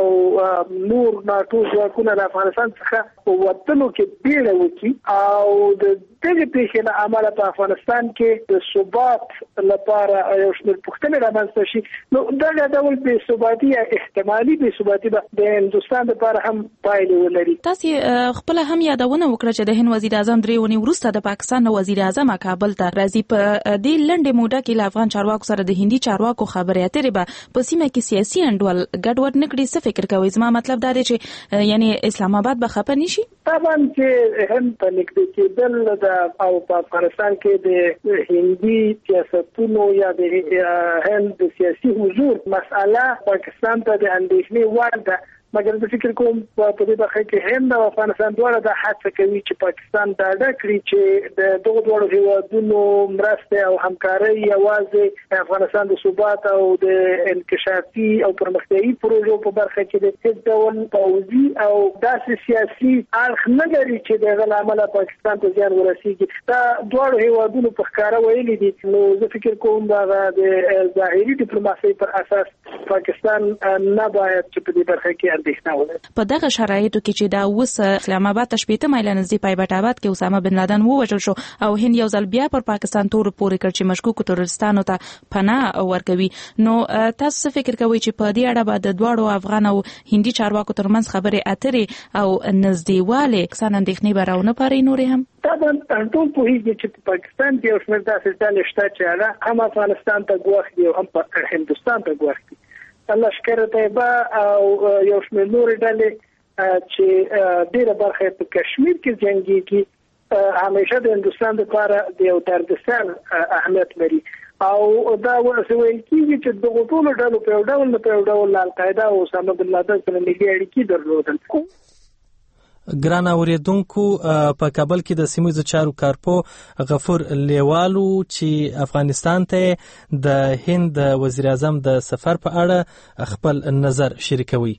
نور ناتو ځواکونه د افغانستان څخه وطنو کې بیړه وکړي او د دغه پیښې له امله په افغانستان کې د ثبات لپاره یو شمېر پوښتنې رامنځته شي، نو دغه ډول بې ثباتي یا احتمالي بې ثباتي به د هندوستان لپاره هم پایلې ولري. تاسو خپل هم یادونه وکړه چې د هند وزیر اعظم درې ونې وروسته د پاکستان کابل ته راځي. په دې لنډه موده کې له افغان چارواکو سره د هندي چارواکو خبرې اترې به په سیمه کې سیاسي انډول ګډوډ نه کړي. څه فکر کوئ؟ زما مطلب دا دی چې یعنی اسلام آباد به خپه نشي. طبعا چې هم په نږدې کېدل او په افغانستان کې د هندي سیاستونو یا د هند سیاسي حضور مسأله پاکستان ته د اندېښنې وړ ده، مګر زه فکر کوم په دې برخه کې هند او افغانستان دواړه د هڅه کوي چې پاکستان ډاډه کړي چې د دغه دوه هیوادونو مرسته او همکاري یوازې افغانستان د ثبات او د انکشافي او پرمختیایي پروژو په برخه کې د هیڅ ډول پوځي او داسې سیاسي اړخ نه لري چې دغه عمل پاکستان ته زیان ورسیږي. دا دوه هیوادونو په ښکاره ویلي دي. نو زه فکر کوم دا د ظاهري ډیپلوماسي پر اساس پاکستان نه باید چې په دې برخه کې په دغه شرایطو کې چې دا اوس اسلام آباد ته 15 مایله نږدې پایبټ آباد کې اسامه بن لادن ووژل شو او هند یو ځل بیا پر پاکستان تور پورې کړ چې مشکوک تروریستانو ته پناه ورکوي، نو تاسو فکر کوئ چې په دې اړه به د دوړو افغان او هندي چارواکو ترمنځ خبرې اترې او نږدېواله کسان اندېښنې به راونه پاري نورې هم؟ طبعا ټول پوهیږي چې په پاکستان کې یو شمېر داسې ډلې شته چې هغه هم افغانستان ته ګواښ دي او هم په هندوستان ته ګواښ دي. لشکر طیبه او یو شمېر نورې ډلې چې ډېره برخه په کشمیر کې جنګېږي همیشه د هندوستان لپاره د یو دردسر اهمیت لري او دا ویل کېږي چې دغه ټولو ډلو په یو ډول القاعده او اسامه بن لادن سره نږدې اړیکې درلودل. ګران اوریدونکو، په کابل کې د سیمه چارو کارپو غفور لیوالو چې افغانستان ته د هند وزیر اعظم د سفر په اړه خپل نظر شریکوي.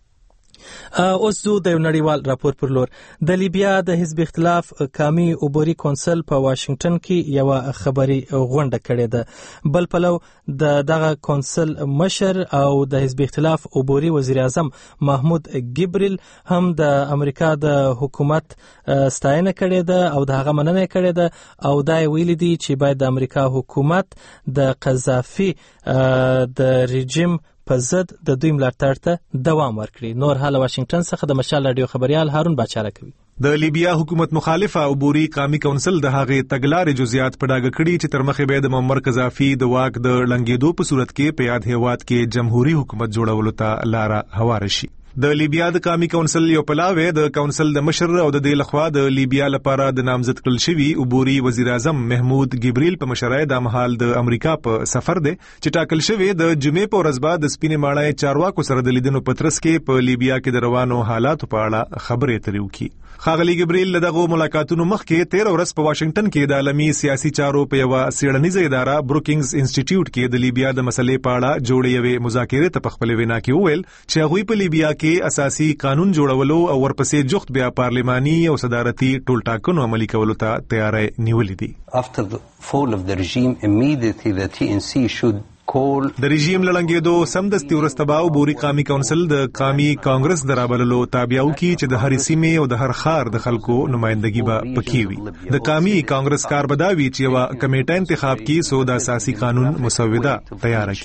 اوس زه د نړیوال راپور پر لور. د لیبیا د حزب اختلاف قومي عبوري کونسل په واشنگټن کې یو خبري غونډه کړې ده. بل پلو دغه کونسل مشر او د حزب اختلاف عبوري وزیر اعظم محمود ګبریل هم د امریکا د حکومت ستاینه کړې ده او د هغه مننه کړې ده او دا ویلي دي چې باید د امریکا حکومت د قذافي د رژیم په ضد د دوی ملاتړ ته دوام ورکړي. نور حال واشنگټن څخه د مشال رادیو خبريال هارون باچاره کوي. د لیبیا حکومت مخالفه عبوري قومي کونسل د هغې تګلارې جزئیات په ډاګه کړي چې تر مخې به د معمر قذافي د واک د لنګېدو په صورت کې په یاد هیواد کې جمهوریت حکومت جوړولو ته لار هواره شي. د لیبیا د قومي کونسل یو پلاوی د کونسل د مشر او د دې لخوا د لیبیا لپاره د نامزد کړل شوی عبوري وزیر اعظم محمود ګبریل په مشرۍ د مهال د امریکا په سفر دی چې ټاکل شوی د جمعې په ورځ بعد د سپینې ماڼۍ چارواکو سره د لیدنو په ترڅ کې په لیبیا کې د روانو حالاتو په اړه خبرې اترې وکړي. ښاغلي ګبریل دغه ملاقاتونو مخکې 13 ورځ په واشنگټن کې د عالمي سیاسي چارو په یو څېړنیزه اداره بروکینګز انسټیټیوټ کې د لیبیا د مسلې په اړه جوړې یوې مذاکرې ته په خپل وینا کې وویل چې هغوی په لیبیا کې اساسي قانون جوړولو او ورپسې جوخت بیا پارلماني او صدارتي ټولټاکنو عملي کولو ته تیاری نیولې دي. After the fall of the regime, immediately the TNC should د رژیم لړنګېدو سمدستي وروسته به عبوري قومي کونسل د قومي کانګرس د رابللو تابع وکړي چې د هرې سیمې او د هر ښار د خلکو نمائندګي به پکې وي. د قومي کانګرس کار به دا وي چې یوه کمیټه انتخاب کړي څو د اساسي قانون مسوده تیاره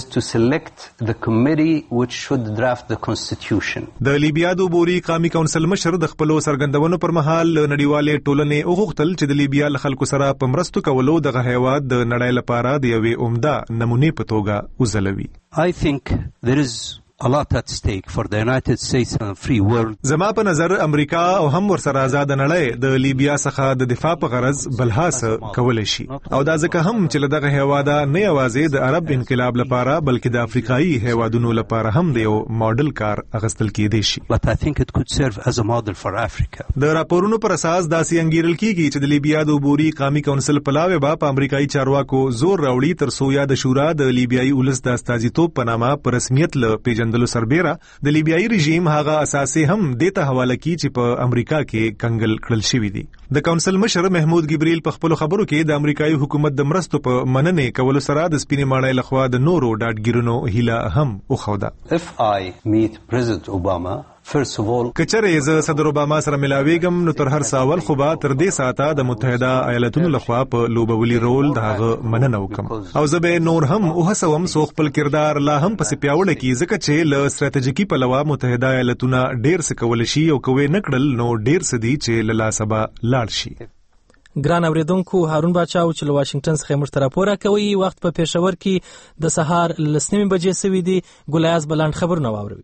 کړي. د لیبیا د عبوري قومي کونسل مشر د خپلو څرګندونو پر مهال نړیوالې ټولنې وغوښتل چې د لیبیا له خلکو سره په مرستو کولو دغه هیواد د نړۍ لپاره د یوې عمده نمونې په توګه وزلوي. I think there is a lot at stake for the United States and free world. زما په نظر امریکا او هم ورسره آزاد نړۍ د لیبیا څخه د دفاع په غرض بلهاسه کولای شي او دا ځکه هم چې لدغه هیواده نه یوازې د عرب انقلاب لپاره بلکې د افریقایي هیوادونو لپاره هم د یو ماډل کار اغستل کېدی شي. But I think it could serve as a model for Africa. د راپورونو پر اساس داسې انګیرل کیږي چې د لیبیا د عبوري قومي کونسل پلاوی په امریکایي چارواکو زور راوړي تر څو یا د شورا د لیبیایي ولس د استازیتوب په نامه په رسمیت له پیژندلو سربېره د لیبیایي رژیم هغه اساسي هم دته حواله کی چې په امریکا کې کنګل کړل شوی دی. د کونسل مشر محمود جبريل په خپل خبرو کې د امریکایي حکومت د مرستو په مننې کولو سره د سپینې ماڼۍ لخوا د نورو ډاډګیرونو هیله هم وخوده. If I meet President Obama, first of all, کچره ز صدر اوباما سره ملاویګم نو تر هر ساول خو به تر دې ساته د متحده ایالاتونو لخوا په لوبولي رول دغه مننه وکم او زبې نور هم او هڅوم سو خپل کردار لا هم پس پیاوړ کی ځکه چې ل ستراتیژیکي په لوا متحده ایالاتونه ډیر څه کول شي او کوي نکړل نو ډیر څه دي چې لاله سبا لاړ شي. ګران اوریدونکو هارون باچا چې له واشنگټن څخه موږ ته راپور کوي وخت په پېښور کې د سهار 9 بجې سوي دي ګولیاز بلند خبرونه واوروي.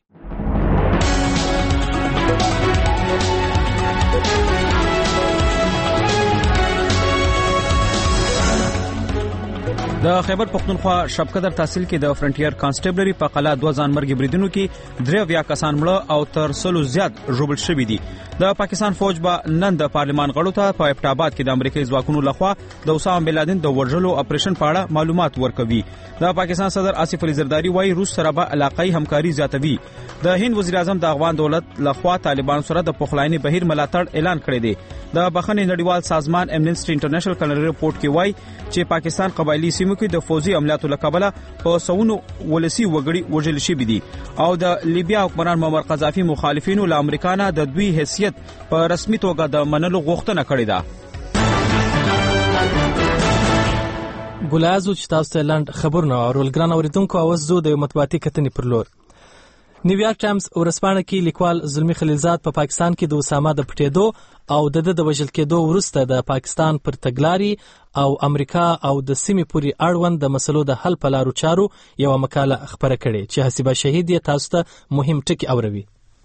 د خیبر پختونخوا شبقدر تحصیل کې د فرنټیر کانسټیبلری په قلا 2 ځانمرګي بریدونو کې 3 کسان مړه او تر 100 زیات ژوبل شوي دي. د پاکستان فوج به نن د پارلمان غړو ته په ابټاباد کې د امریکایي ځواکونو لخوا د اسامه بن لادن د ورژلو اپریشن په اړه معلومات ورکوي. د پاکستان صدر آصف علي زرداری وايي روس سره به علاقائی همکاري زیاتوي. د هند وزیر اعظم د افغان دولت لخوا طالبان سره د پخلاینې بهیر ملاتړ اعلان کړی دی. د بخښنې نړیوال سازمان امنسټي انټرنیشنل کلنري رپورټ کې وايي چې پاکستان قبایلی سیمو کې د فوزي عملیاتو لکبله په سونو ولسی وګړي وژل شوي دي او د لیبیا حکمران معمر قذافي مخالفینو له امریکا نه د دوی حیثیت په رسمي توګه د منلو غوښتنه کړې ده. ګلازو چې تاسو ته لاند خبرونه اورول ګران اوریدونکو اوس زو د مطبوعاتي کتنې پر لور. نیویارک ټایمز ورسپانه کې لیکوال زلمی خلیلزاد په پاکستان کې د اسامه د پټېدو او د وژل کېدو وروسته د پاکستان پر تګلارې او امریکا او د سیمې پورې اړوند د مسلو د حل په لارو چارو یو مقاله خبره کړې چې حسیبه شهید یې تاسو ته مهم ټکی اوروي.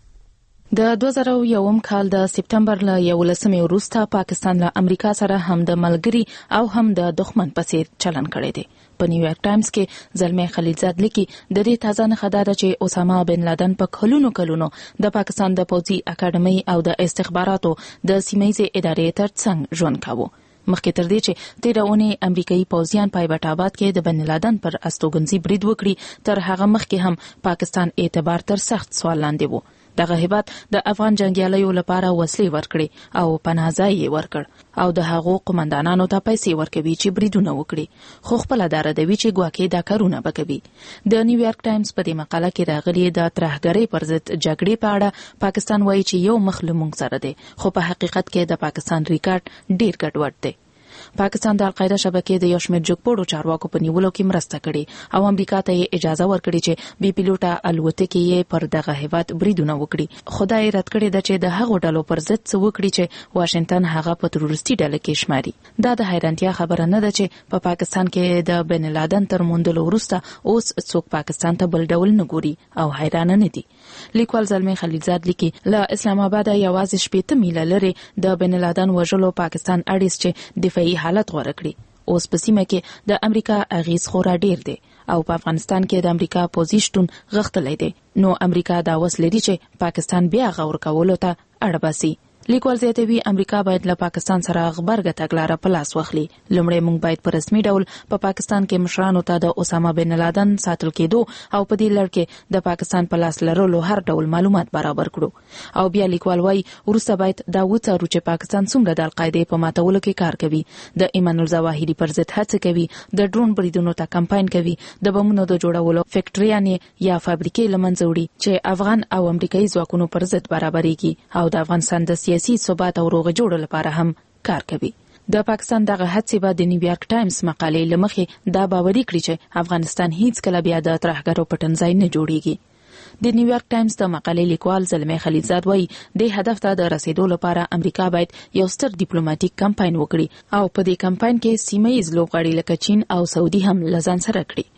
د 2001 کال د سپتمبر له 11 وروسته پاکستان له امریکا سره هم د ملګری او هم د دښمن په څیر چلن کړی دی. په نیویارک ټایمز کې زلمی خلیلزاد لیکي د دې تازه نه خبره چې اسامه بن لادن په کلونو د پاکستان د پوځي اکیډمي او د استخباراتو د سیمایي ادارې ترڅنګ ژوند کاوه. مخکې تر دې چې 13 اونۍ امریکایي پوځیان په ایبټاباد کې د بن لادن پر استوګنځي برید وکړي تر هغه مخکې هم پاکستان اعتبار تر سخت سوال لاندې وو. دغه هیبت د افغان جنگیالیو لپاره وسلې ورکړي او پناهځای یې ورکړ او د هغو قومندانانو ته پیسې ورکوي چې بریدونه وکړي خو خپل ادارې چې ګواکې دا کارونه وکوي. د نیویارک ټایمز په دې مقاله کې راغلي د ترهګرۍ پر ضد جګړې په اړه پاکستان وایي چې یو مخ له موږ سره دی خو په حقیقت کې د پاکستان ریکارډ ډیر ګډوډ دی. پاکستان د القاعده شبکې د یو شمېر جګپوړو چارواکو په نیولو کې مرسته کړې او امریکا ته یې اجازه ورکړې چې بي پیلوټه الوتکې یې پر دغه هیواد بریدونه وکړي. خدای رد کړی د چې د هغو ډلو پر ضد څه وکړي چې واشنگټن هغه په تروریستي ډله کې شماري. دا د حیرانتیا خبره نه ده چې په پاکستان کې د بن لادن تر موندلو وروسته اوس څوک پاکستان ته بل ډول نه ګوري او حیران نه دي. لیکوال زلمی خلیلزاد لیکي له اسلام آباد یوازې 15 میله لري د بن لادن وژلو پاکستان اړیس چې دفاعي حالت غوړه کړی اوس په سیمه کې د امریکا اغیز خورا ډیر دی او په افغانستان کې د امریکا پوزیشن غښتلې دی نو امریکا دا وس لري چې پاکستان بیا غور کولو ته اړ باسي. لیکوال زیاتوي امریکا باید له پاکستان سره غبرګه تګلاره په لاس واخلي. لومړی موږ باید په رسمي ډول په پاکستان کې مشرانو ته د اسامه بن لادن ساتل کېدو او په دې لړ کې د پاکستان په لاس لرلو هر ډول معلومات برابر کړو او بیا لیکوال وايي وروسته باید دا وڅارو چې پاکستان څومره د القاعده په ماتولو کې کار کوي د ایمان الظواهری پر ضد هڅه کوي د ډرون بریدونو ته کمپاین کوي د بمونو د جوړولو فیکټریانې یا فابریکې لمنځه وړي چې افغان او امریکایي ځواکونو پر ضد برابرېږي او د افغانستان د سیاسي ثبات او روغ جوړ لپاره هم کار کوي. د پاکستان دغه هڅې به د نیویارک ټایمز مقالې لمخې دا باوري کړي چې افغانستان هیڅ کله بیا د ترهګرو پټنځای نه جوړیږي. د نیویارک ټایمز د مقالې لیکوال زلمی خلیلزاد وايي د هدف ته د رسیدو لپاره امریکا باید یو ستر ډیپلوماټیک کمپاین وکړي او په دې کمپاین کې سیمه ییز لوبغاړي لکه چین او سعودي هم لزان سره کړي.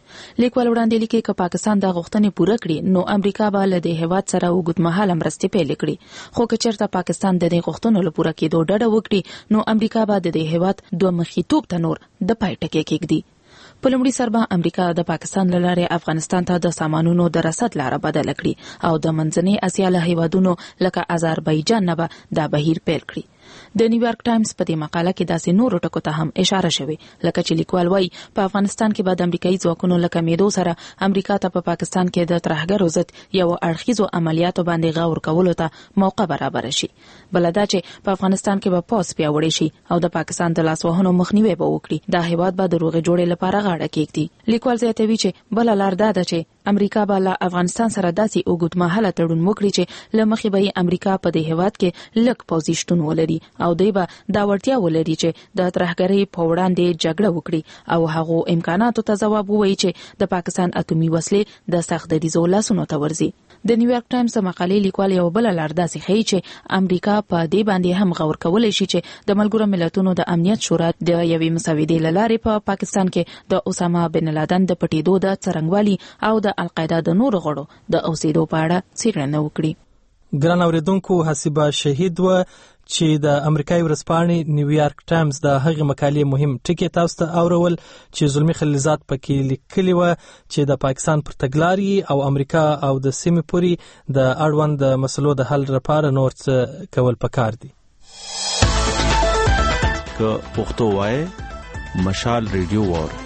لیکوال وړاندې لیکي چې پاکستان د غوښتنې پوره کړي نو امریکا به له دې هیواد سره اوږدمهاله مرستې پیل کړي خو که چېرته پاکستان د دې غوښتنو لپاره کېدو ډډه وکړي نو امریکا به د دې هیواد دوه مخیتوب ته نور د پای ټکی کېږدي. په لومړي سر به امریکا د پاکستان له لارې افغانستان ته د سامانونو د رسد لاره بدله کړي او د منځنۍ اسیا له هیوادونو لکه آذربایجان نه به دا بهیر پیل کړي. د نیویارک ټایمز په دې مقاله کې داسې نورو ټکو ته هم اشاره شوې لکه چې لیکوال وايي په افغانستان کې به د امریکایي ځواکونو له کمیدو سره امریکا ته په پاکستان کې د ترهګرو ضد یو اړخیزو عملیاتو باندې غور کولو ته موقع برابر شي. بل دا چې په افغانستان کې به پوس پیاوړی شي او د پاکستان د لاسوهنو مخنیوي به وکړي. دا هیواد به د روغې جوړې لپاره غاړه کېږدي. لیکوال زیاتوي چې بل لار دا ده چې امریکا به له افغانستان سره داسې اوږدمهاله تړون وکړي چې له مخې به امریکا په دې هیواد کې لږ پوځي شتون ولري او دوی به دا وړتیا ولري چې د ترهګرۍ په وړاندې جګړه وکړي او هغو امکاناتو ته ځواب ووایي چې د پاکستان اټومي وسلې د سخت دریځو لاسونو ته ورځي. د نیویارک ټایمز مقالې لیکوال یو بل لار داسې ښیي چې امریکا په دې باندې هم غور کولی شي چې د ملګرو ملتونو د امنیت شورا د یوې مسودې له لارې په پاکستان کې د اسامه بن لادن د پټېدو د څرنګوالي او د القاعده د نورو غړو د اوسېدو په اړه څېړنه وکړي. ګران اوریدونکو، حسیبه شهید و چې د امریکایي ورځپاڼې نیویارک ټایمز د هغې مقالې مهم ټکي تاسو ته اورول چې زلمي خلیلزاد پکې لیکلي و چې د پاکستان پر تګلارې او امریکا او د سیمې پورې د اړوند مسلو د حل لپاره نور څه کول پکار دي. که پښتو وایي مشال ریډیو وار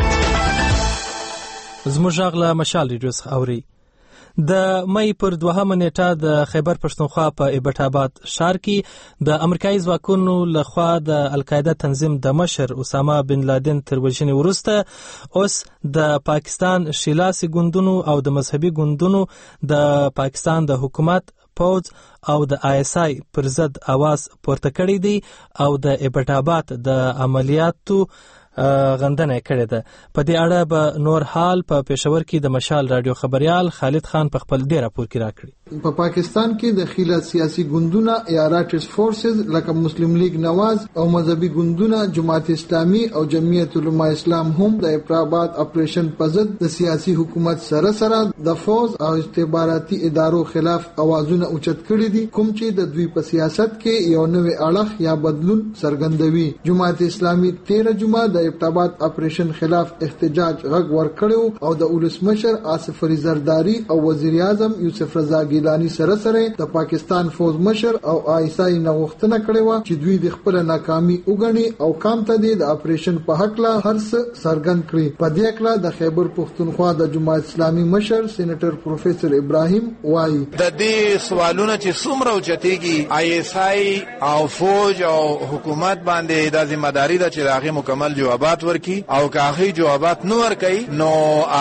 زموږ غږ له مشال ریډیو څخه اوري. د مې پر 2 نیټه د خیبر پښتونخوا په ایبټ آباد ښار کې د امریکایي ځواکونو لخوا د القاعده تنظیم د مشر اسامه بن لادن تر وژنې وروسته اوس د پاکستان شیلاسي ګوندونو او د مذهبي ګوندونو د پاکستان د حکومت پوز او د ISI پر ضد आवाज پورته کړی دی او د ایبټ آباد د عملیاتو غندنه کړې ده. په دې اړه به نور حال په پېښور کې د مشال رادیو خبريال خالد خان په خپل ډیر راپور کې راکړي. په پاکستان کې د خلاف سیاسي ګوندونه یا راټس فورسز لکه مسلم لیگ نواز او مذهبي ګوندونه جماعت اسلامي او جمعیت علماء اسلام هم د افراط اپریشن په ضد د سیاسي حکومت سره د فوج او استخباراتي ادارو خلاف اوازونه اوچت کړي دي کوم چې د دوی په سیاست کې یو نوې اړخ یا بدلون څرګندوي. جماعت اسلامي 13 جمعه د افراط اپریشن خلاف احتجاج غږ ورکړو او د ولسمشر آصف علي زرداری او وزیر اعظم یوسف رضا ګیلانی سره د پاکستان فوج مشر او ISI نوښتنه کړې و چې دوی د خپل ناکامي وګڼي او کام ته د اپریشن په حق لا هرڅ سرګن کړی. په دې اړه د خیبر پښتونخوا د جماعت اسلامي مشر سېنیټر پروفیسور ابراهیم وایي د دې سوالونه چې څومره اوچتېږي ISI او فوج او حکومت باندې د ذمہداري د چې هغه مکمل جوابات ورکي او که هغه جوابات نو ورکي نو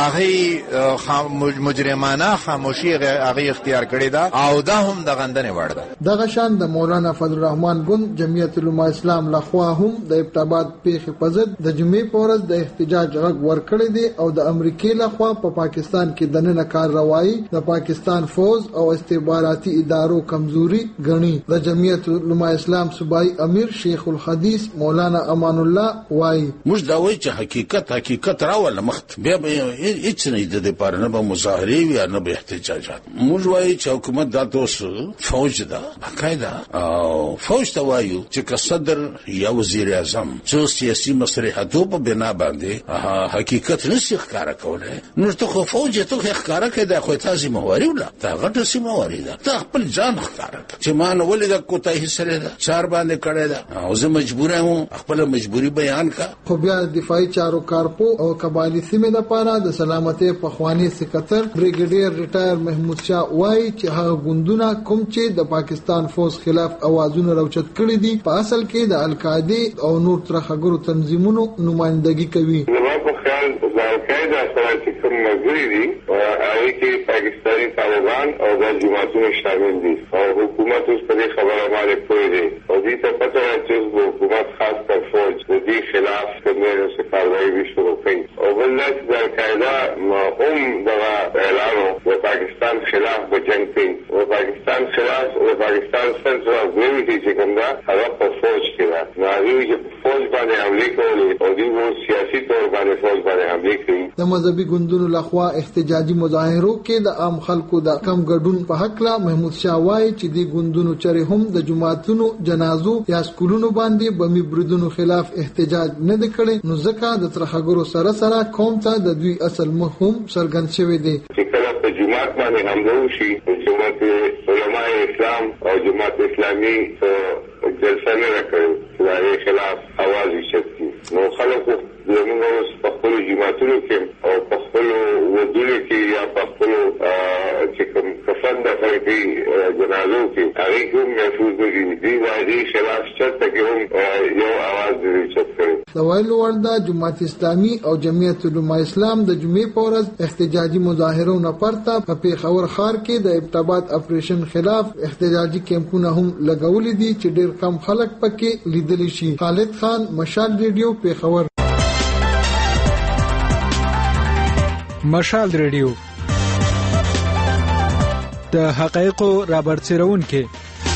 هغه مجرمانه خاموشي هغه اختیار کړی دا او دا هم د غندنې وړ ده. دغه شان د مولانا فضل الرحمن ګوند جمعیت علماء اسلام لخوا هم د ابتابات پیښې په ضد د جمعې په ورځ د احتجاج غږ ورکړی دی او د امریکای لخوا په پاکستان کې د نن کارروایي د پاکستان فوج او استخباراتي ادارو کمزوري غني. د جمعیت علماء اسلام صوبایي امیر شیخ الحدیث مولانا امان الله وایي موږ دا وایي چې حقیقت راول مخت بیا هیڅ نه د دې پاره نه به مظاهره یا نه به احتجاجات. موږ وایي چې حکومت دا توسو فوج دا باقاعده او فوج ته وایو چې صدر یا وزیر اعظم څو سیاسي مصلحتو په بنا باندې حقیقت نشي ښکارا کولای نو ته خو فوج ته ښکارا کړي خو تاسو مواري ولا تا غټه سي مواري دا ته خپل ځان ښکارا چې ما نو ولې دا کوتاه سره دا چار باندې کړی دا او زه مجبور یم خپل مجبوری بیان کا. خو بیا دفاعي چارو کارپو او قبایلی سیمې لپاره د سلامتي پخوانی سکتر بریګیډیر ریټایر محمود شاه وایي چې هغه ګوندونه کوم چې د پاکستان فوج خلاف اوازونه راوچت کړي دي په اصل کې د القاعده او نور ترهګرو تنظیمونو نمائندګي کوي. په خیال د القاعده سره چې کوم مزوري دي هغه کې پاکستاني طالبان او د جماعتونو شامل دي او حکومت اوس په خبره باندې پوي دي او دې ته پته راځي چې حکومت خاص کر فوج د دې خلاف کومه کاروایی شروع کړي او ولله د القاعده د اعلان د پاکستان خلاف د جنگ کوي او پاکستان خلاف او پاکستان سره غوړي چې کومه هغه په فوج کې راځي دوی فوج باندې حمله کولې او دوی سیاسي تور باندې فوج باندې حمله کړې. د مذهبي ګوندونو لخوا احتجاجي مظاهرو کې د عام خلکو د کم ګډون په حق لا محمود شاه وایي چې د ګوندونو چره هم د جماعتونو جنازو یا سکولونو باندې بمي بریدونو خلاف احتجاج نه کړي، نو ځکه د ترخګرو سره قوم ته د دوی اصل مفهوم څرګند شوی دی. چې کله په جماعت باندې حمله وشي، جماعت علماء اسلام او جماعت اسلامي جلسه نه راکړي د خلاف आवाज وشي، نو خلکو زموږ په خپل جماعتونو کې او په خپل ودونو کې یا په خپل چې کوم کفن د فرقي جنازو کې هغه کوم محفوظ دي د خلاف چرته کې هم یو आवाज وشي. د ویلو وردا جماعت اسلامي او جمعیت علماء اسلام د جمعې په ورځ احتجاجي مظاهرو نه پرته په پیښور ښار کې د ابتباد اپریشن خلاف احتجاجي کیمپونه هم لګولې دي چې ډېر کم خلک پکې لیدل شي. خالد خان، مشال ریډیو، پیښور. مشال ریډیو د حقایقو رابرسېرون کې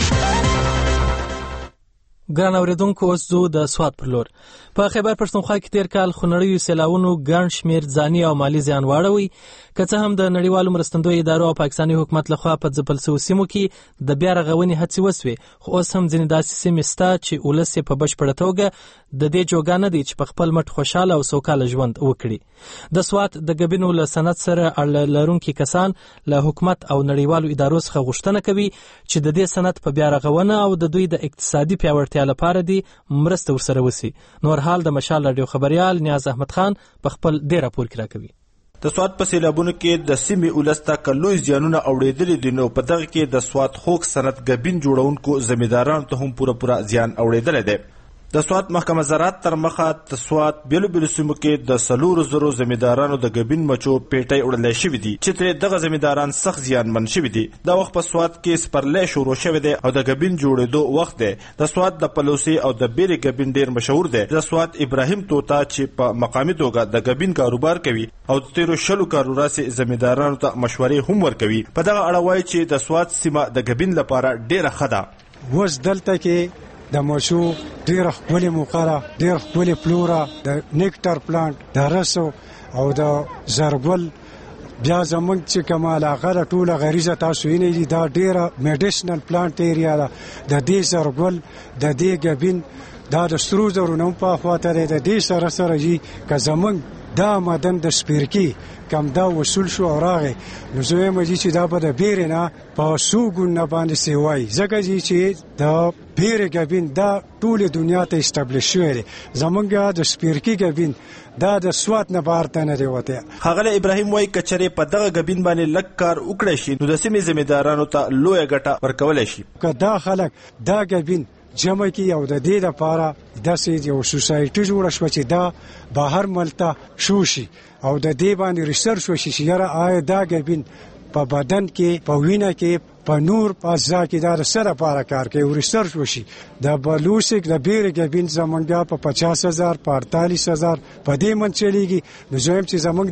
ګران اوریدونکو، اوس زه د سواد پر لور. په خیبر پښتونخوا کې تیر کال خونړیو سیلاونو ګڼ شمېر ځاني او مالي زیان واړوي، که څه هم د نړیوالو مرستندویو ادارو او پاکستاني حکومت لخوا په ځپل شویو سیمو کې د بیا رغونې هڅې وسوې، خو اوس هم ځینې داسې سیمې شته چې ولس یې په بشپړه توګه د دې جوګه نه دی چې په خپل مټ خوشحاله او سوکاله ژوند وکړي. د سواد د ګبینو له سند سره اړه لرونکي کسان له حکومت او نړیوالو ادارو څخه غوښتنه کوي چې د دې سند په بیا رغونه او د دوی د اقتصادي پیاوړتیا لپاره دی مرسته ورسره وسی. نور حال د مشال رادیو خبريال نیاز احمد خان په خپل ډیر راپور کې راکوي. د سواد په سیلابونو کې د سیمې ولسته کلوي زیانونه اوریدلې دي، نو په دغه کې د سواد خوک سند ګبین جوړونکو ځمېدارانو ته هم پوره زیان اوریدل دي. د سواد محکمه زراعت تر مخه د سواد بیلو سیمو کې د 400 ځمېدارانو د ګبین مچو پیټي وړلې شوې دي چې دغه ځمېداران سخت زیانمن شوي دي. دا وخت په سواد کې سپرلې شروع شوی دی او د ګبین جوړېدو وخت دی. د سواد د پلوسی او د بیري ګبین ډیر مشهور دی. د سواد ابراهیم توتا چې په مقامي توګه د ګبین کاروبار کوي او د تیرو شلو کاروراسي ځمېدارانو ته مشورې هم ورکوي. په دغه اړه وایي چې د سواد سیمه د ګبین لپاره ډیره ښه ده. وس دلته کې د مشو ډیر خپل مقره، ډیر خپل فلورا، د نیکټر پلانټ، د رسو او د زرګل، بیا زمونږ چې کمال هغه ټوله غریزه تاسو یې نه دي، دا ډیره میډیسنل پلانټ ایریا ده. د دې زرګل، د دې ګبین، دا د سرو زرو نوم په خواته دی. د دې سره سره جي که زمونږ دا مدن د سپیرکی کم دا وصول شو او راغی، نو زه وایم چې دا به د بیرې نه په څو ګونه باندې سیوایي، ځکه چې د بیرې ګبین دا ټولې دنیا ته اسټابلیش شوی دی. زمونږ د سپیرکی ګبین دا د سوات نه بهر ته نه دی وتی. ښاغلی ابراهیم وایي که چېرې په دغه ګبین باندې لږ کار وکړی شي نو د سیمې ذمېدارانو ته لویه ګټه ورکولی شي. که دا خلک دا ګبین جمع کی او د دې لپاره داسې یو سوسایټي جوړه شوه چې دا بهر ملته شوشي او د دې باندې ریسرچ وشي چې یاره آیا دا ګبین په بدن کې، په وینه کې، په نور په اجزا کې دا سره لپاره کار کوي او ریسرچ وشي. د بلوسک د بیرې ګبین زمونږ په 50,000 په 48,000 په دې من چلیږي. نو زه وایم چې زمونږ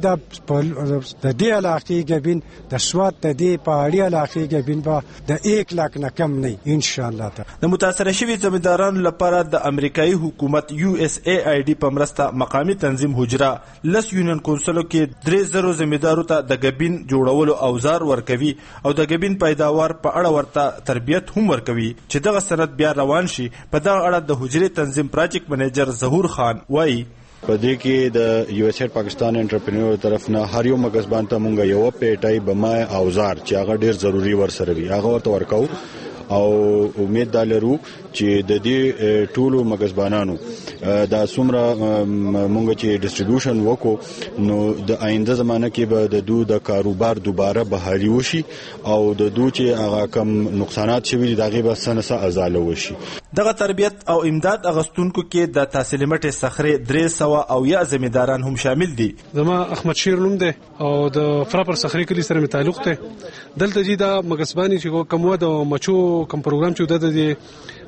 د دې علاقې ګبین د سواد د دې پهاړي علاقې ګبین به د 1 لک نه کم نه ان شاء الله تعالی. د متاثره شوي ځمېدارانو لپاره د امریکایي حکومت USAID په مرسته مقامي تنظیم حجره لس یونین کونسلو کې 300 ځمېدارو ته د ګبین جوړولو اوزار ورکوي او د ګبین پیداوار په اړه ورته تربیت هم ورکوي چې دغه سند بیا روان شي. په دغه اړه د حجرې تنظیم پراجیکټ منیجر ظهور خان وایي په دې کې د USAID پاکستان انټرپرینور طرف نه هر یو مګزبان ته مونږ یو پیټای بما اوزار چې هغه ډیر ضروری ورسره وي هغه ورته ورکاو او امید دالرو چې د دې ټولو مګزبانانو دا څومره مونږ چې ډیسټریبیوشن وکړو نو د آینده زمانه کې به د دوی د کاروبار دوباره بحالي وشي او د دوی چې هغه کم نقصانات شوي دي دغه به سنسه ازاله وشي. دغه تربیت او امداد اغستونکو کې د تحصیل مټې صخره 300 او یا ځمېداران هم شامل دي. زما احمد شیر نوم دی او د فرابر صخره کلی سره تعلق دی. دلته جی دا مګسبانی چې کومه د مچو کوم پروګرام چې د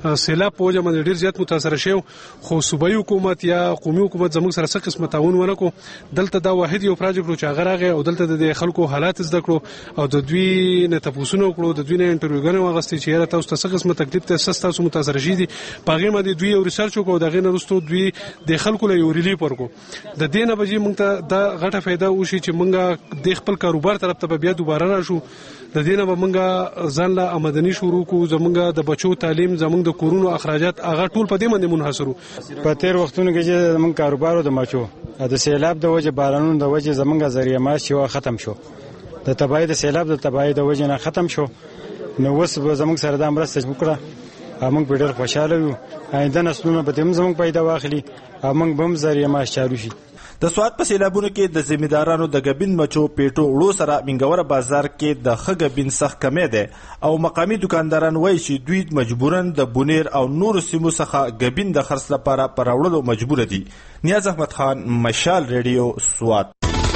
سیلاب په وجه باندې ډیر زیات متاثر شو، خو صوبایي حکومت یا قومي حکومت زموږ سره څه قسمه تعاون ونه کو. دلته دا واحد یو پروژه چې هغه راغی او دلته د خلکو حالات زده کړو او د دوی نه تاسو وکړو، د دوی نه انټرویوګانې واغستې چې یاره تاسو څه قسمه تکلیف تاسو متاثر شي دي. پاغه باندې دوی یو ریسرچ وکړو، دغه نه وروسته دوی د خلکو له یو ریلیف ورکو. د دې نه بجې موږ ته دا غټه فایده وشي چې موږ د خپل کاروبار طرف ته بیا دوباره راشو. د دې نه به موږ ځان له آمدنی شروع کوو، زموږ د بچو تعلیم، زموږ د کورونو اخراجات هغه ټول په دې باندې منحصرو. په تیر وختونو کې چې زموږ کاروبار د مچو د سیلاب د وجه، بارانونو د وجه زموږ ذریعہ معاش ختم شو، د تبعید د سیلاب د تبعید د وجه نه ختم شو. نو اوس زموږ سره د مرسته وکړه، موږ په ډېر خوشاله یو. آینده نسلونه به هم زموږ پیدا واخلي او موږ به هم ذریعہ معاش چالو شي. د سوات په سیلابونو کې د ذمہدارانو د غبین مچو پیټو وړو سره منګوره بازار کې د خغبین سخت کمې ده او مقامی دکانداران وایي چې دوی مجبورن د بونیر او نور سیمو څخه غبین د خرڅ لپاره پراوړلو مجبور دي. نیاز احمد خان، مشال ریډیو، سوات.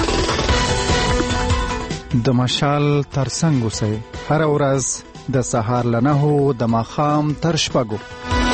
د مشال ترڅنګ اوسئ، هر ورځ د سهار له 9 د ماښام تر 6.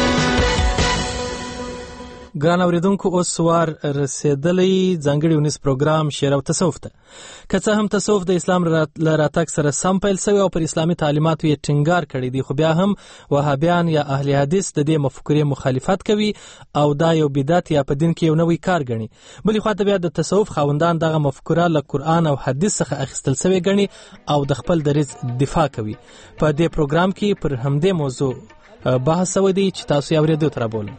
ګران اوریدونکو، اوس سوار رسیدلی ځانګړي ونیس پروګرام شعر او تصوف ته. که څه هم تصوف د اسلام له راتګ سره سم پیل شوی او پر اسلامي تعلیماتو یې ټینګار کړی دی، خو بیا هم وهابیان یا اهل حدیث د دې مفکورې مخالفت کوي او دا یو بدعت یا په دین کې یو نوی کار ګڼي. بلې خواته بیا د تصوف خاوندان دغه مفکوره له قرآن او حدیث څخه اخیستل شوی ګڼي او د خپل دریځ دفاع کوي. په دې پروګرام کې پر همدې موضوع بحث شوی دی چې تاسو یې اورېدو ته رابولم.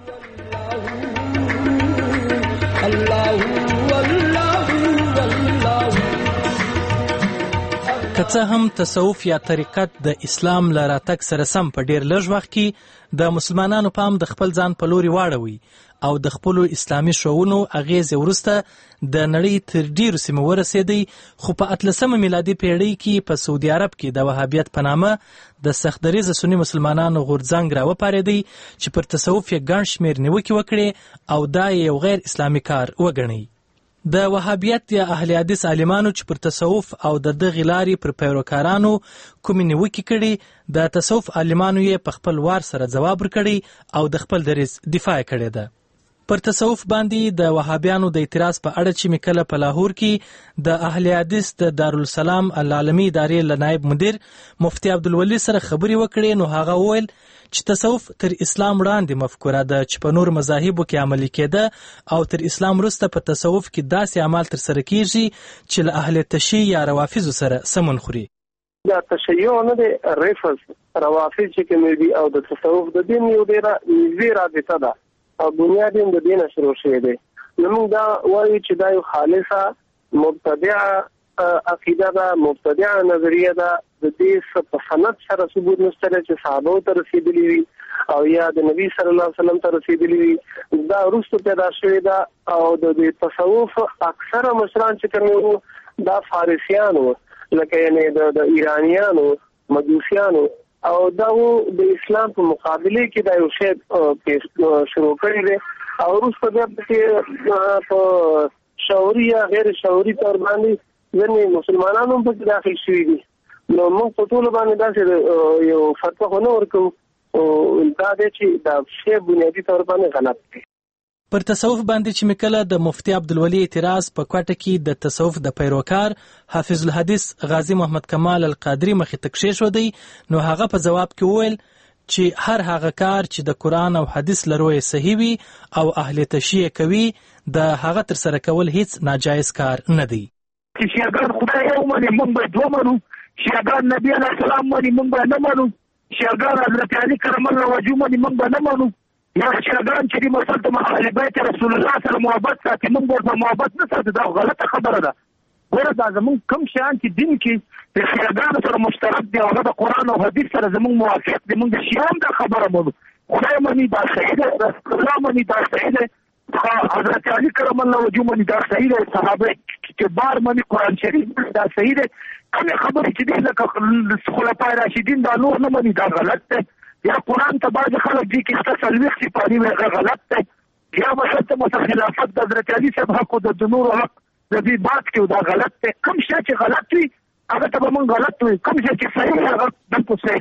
که څه هم تصوف یا طریقت د اسلام له راتګ سره سم په ډیر لږ وخت کې د مسلمانانو پام د خپل ځان په لوري واړوي او د خپلو اسلامي شعونو اغیزې وروسته د نړۍ تر ډیرو سیمو ورسېدی، خو په 18 میلادي پیړۍ کې په سعودي عرب کې د وهابیت په نامه د سخت دریځه سني مسلمانانو غورځنګ راوپارېدی چې پر تصوف یې ګڼ شمېر نیوکې وکړې او دا یو غیر اسلامي کار وګڼي. د وهابیت یا اهل حدیث عالمانو چې پر تصوف او د دغې لارې پر پیروکارانو کومې نیوکې کړي، د تصوف عالمانو یې په خپل وار سره ځواب ورکړی او د خپل دریځ دفاع کړې ده. پر تصوف باندې د وهابیانو د اعتراض په اړه چې مې کله په لاهور کې د اهل حدیث د دارالسلام العالمي ادارې له نائب مدیر مفتي عبدالولي سره خبرې وکړې، نو هغه وویل چې تصوف تر اسلام وړاندې مفکوره ده چې په نور مذاهبو کې عملي کېده او تر اسلام وروسته په تصوف کې داسې اعمال ترسره کیږي چې له اهل تشیع یا روافضو سره سمون خوري. دا تشیع نه دی، رفض روافض چې کوم دي او د تصوف د دین یو ډیره نږدې رابطه ده او بنیاد یې د دین شروع شوی دی. نو موږ دا وایو چې دا یو خالصه مبتدعه عقیده ده، مبتدعه نظریه ده. د دې په سند سره ثبوت نشته چې صحابه ته رسیدلی وي او یا د نبی صلی الله علیه وسلم ته رسیدلی وي. دا وروسته پیدا شوی ده او د تصوف اکثره مشران چې کوم دا فارسیانو، لکه یعنی د ایرانیانو، مجوسیانو، او دا د اسلام په مقابله کې دا یو شی شروع کړی دی او وروسته بیا په شعوري یا غیر شعوري تور باندې ځینې مسلمانانو په داخل شوي دي. نو موږ په ټول باندې داسې یو فتوا خو نه ورکوو او دا دی چې دا شی بنیادي تور باندې غلط دی. پر تصوف باندې چې مکله د مفتی عبدالولي اعتراض په کوټه کې د تصوف د پیروکار حافظ الحدیث غازی محمد کمال القادری مخې ته کښېښودی، نو هغه په جواب کې وویل چې هر هغه کار چې د قرآن او حدیث له رویې صحیح وي او اهل تشیع کوي، د هغه ترسره کول هیڅ ناجایز کار نه دی. چې شیعاګان خدای یو مني، موږ باید ومنو. شیعاګان نبی علیه السلام مني، موږ باید نه منو. شیعاګان حضرت علي کرم الله وجهه مني، موږ باید نه منو. یا شیعاګان چې مثلا د اهل بیت رسول الله سره محبت ساتي، موږ ورته محبت نه ساتو. دا غلطه خبره ده. ګوره دا زموږ کوم شیان چې دین کې د شیعاګانو سره مشترک دی او هغه د قرآن او حدیث سره زموږ موافق دی، موږ د شیعان دا خبره منو. خدای مني دا صحیح ده، رسول الله مني دا صحیح ده، حضرت علي کرم الله وجهه مني دا صحیح ده، صحابه کبار مني، قرآن شریف دا صحیح ده. کومې خبرې چې دي لکه خلفای راشدین دا نور نه مني، دا غلط ده. یا قرآن ته بعض خلک دي کې خاص الوخ سپاري وي، هغه غلط دی. یا مثلا خلافت د حضرت علي صاحب حق او د نور حق د دې بات کې دا غلط دی. کوم شی چې غلط وي هغه ته به موږ غلط وي، کوم شی چې صحیح هغه بالکل صحیح دی.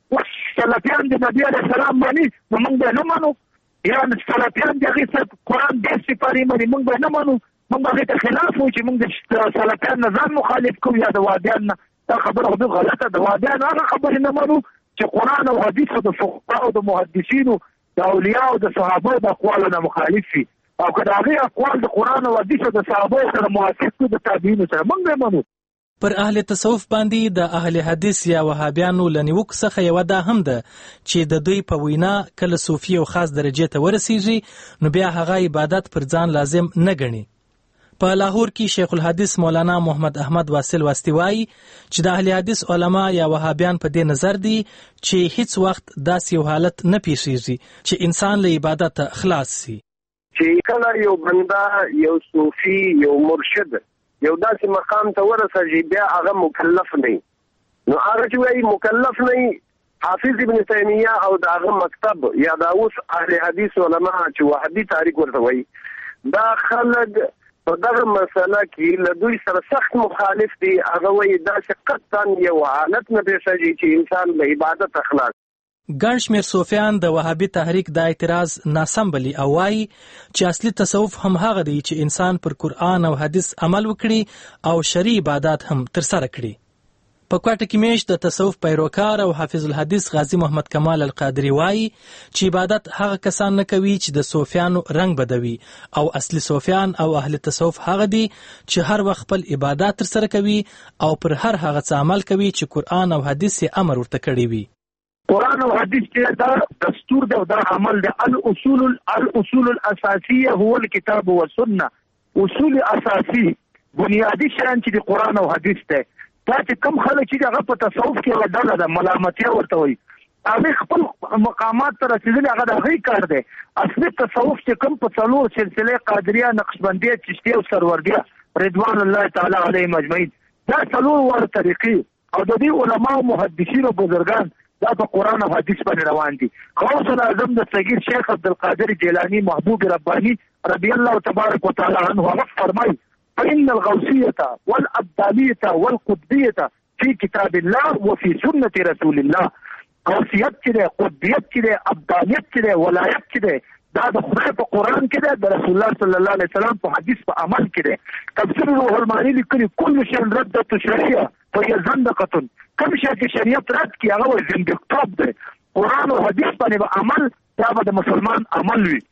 اوس سلفیان د نبی علیه السلام مانی نو موږ به نه منو، یا سلفیان د هغې سره قرآن ډېر سپارې مني موږ به نه منو، موږ هغې ته خلاف وو چې موږ د سلفیان نه ځان مخالف کوو یا د وهابیان نه. دا خبره خو غلطه ده. وهابیان هغه خبرې نه منو چې قرآن او حدیثو د فقهاو د محدثینو د اولیاءو د صحابو د اقوالو نه مخالف وي، او که د هغې اقوال د قرآن او حدیثو د صحابو سره موافق وي د تابعینو سره موږ به منو. پر اهل تصوف باندې د اهل حدیث یا وهابیانو له نیوکو څخه یوه دا هم ده چې د دوی په وینا کله صوفي او خاص درجې ته ورسیږي نو بیا هغه عبادت پر ځان لازم نه ګڼي. په لاهور کې شیخ الحدیث مولانا محمد احمد واصل واسطي وایي چې د اهل حدیث علما یا وهابیان په دې نظر دي چې هیڅ وخت داسې یو حالت نه پیښیږي چې انسان له عبادت خلاص شي. چې کله یو بنده یو صوفي یو مرشد یو داسې مقام ته ورسېږي بیا هغه مکلف نه، نو هغه چې وایي مکلف نه، حافظ ابن تیمیه او د هغه مکتب یا دا اوس اهل حدیث علما چې وهابي تاریخ ورته وایي، دا خلک په دغه مسله کې له دوی سره سخت مخالف دي. هغه وایي داسې قطعا یو حالت نه پیښیږي چې انسان له عبادت خلاص. ګڼ شمېر صوفیان د وهابي تحریک دا اعتراض ناسم بلي او وایي چې اصلي تصوف هم هغه دی چې انسان پر قرآن او حدیث عمل وکړي او شرعي عبادات هم ترسره کړي. په کوټه کې میشت د تصوف پیروکار او حافظ الحدیث غازی محمد کمال القادری وایي چې عبادت هغه کسان نه کوي چې د صوفیانو رنګ بدوي، او اصلي صوفیان او اهل تصوف هغه دي چې هر وخت خپل عبادت ترسره کوي او پر هر هغه څه عمل کوي چې قرآن او حدیث یې امر ورته کړی وي. قرآن او حدیث کې دا دستور دی او دا عمل دی. الاصول الاساسیه هو الكتاب والسنه. اصول اساسی بنیادی شیان چې د قرآن او حدیث دی. دا چې کم خلک چې هغه په تصوف کې یوه ډله ده ملامتیا ورته وایي، هغې خپل مقامات ته رسېدلي هغه د هغې کار دی. اصلي تصوف چې کم په څلور سلسلې قادریه نقشبندیه چشتیه او سروردیه رضوان الله تعالی علیهم اجمعین، دا څلور واړه طریقې او د دې علماو محدثینو بزرګان دا په قرآن او حدیث باندې روان دي. غوث الاعظم د صغیر شیخ عبدالقادر جیلانی محبوب ربانی رضی الله تبارک وتعالی عنه هغه فرمایي فإن الغوثية والأبدالية والقطبية في كتاب الله وفي سنة رسول الله. غوثیت چې ده، قطبیت چې ده، ابدالیت چې ده، ولایت چې ده، دا د خدای په قرآن کې ده، د رسول الله صلی الله علیه وسلم په حدیث په عمل کې ده. تفسیر روح المعانی لیکلي كل شيء ردت شرعیه فهي زندقة. کوم شی چې شریعت رد کړي هغه زندقتوب ده. قرآن او حدیث باندې به عمل دا به د مسلمان عمل وي.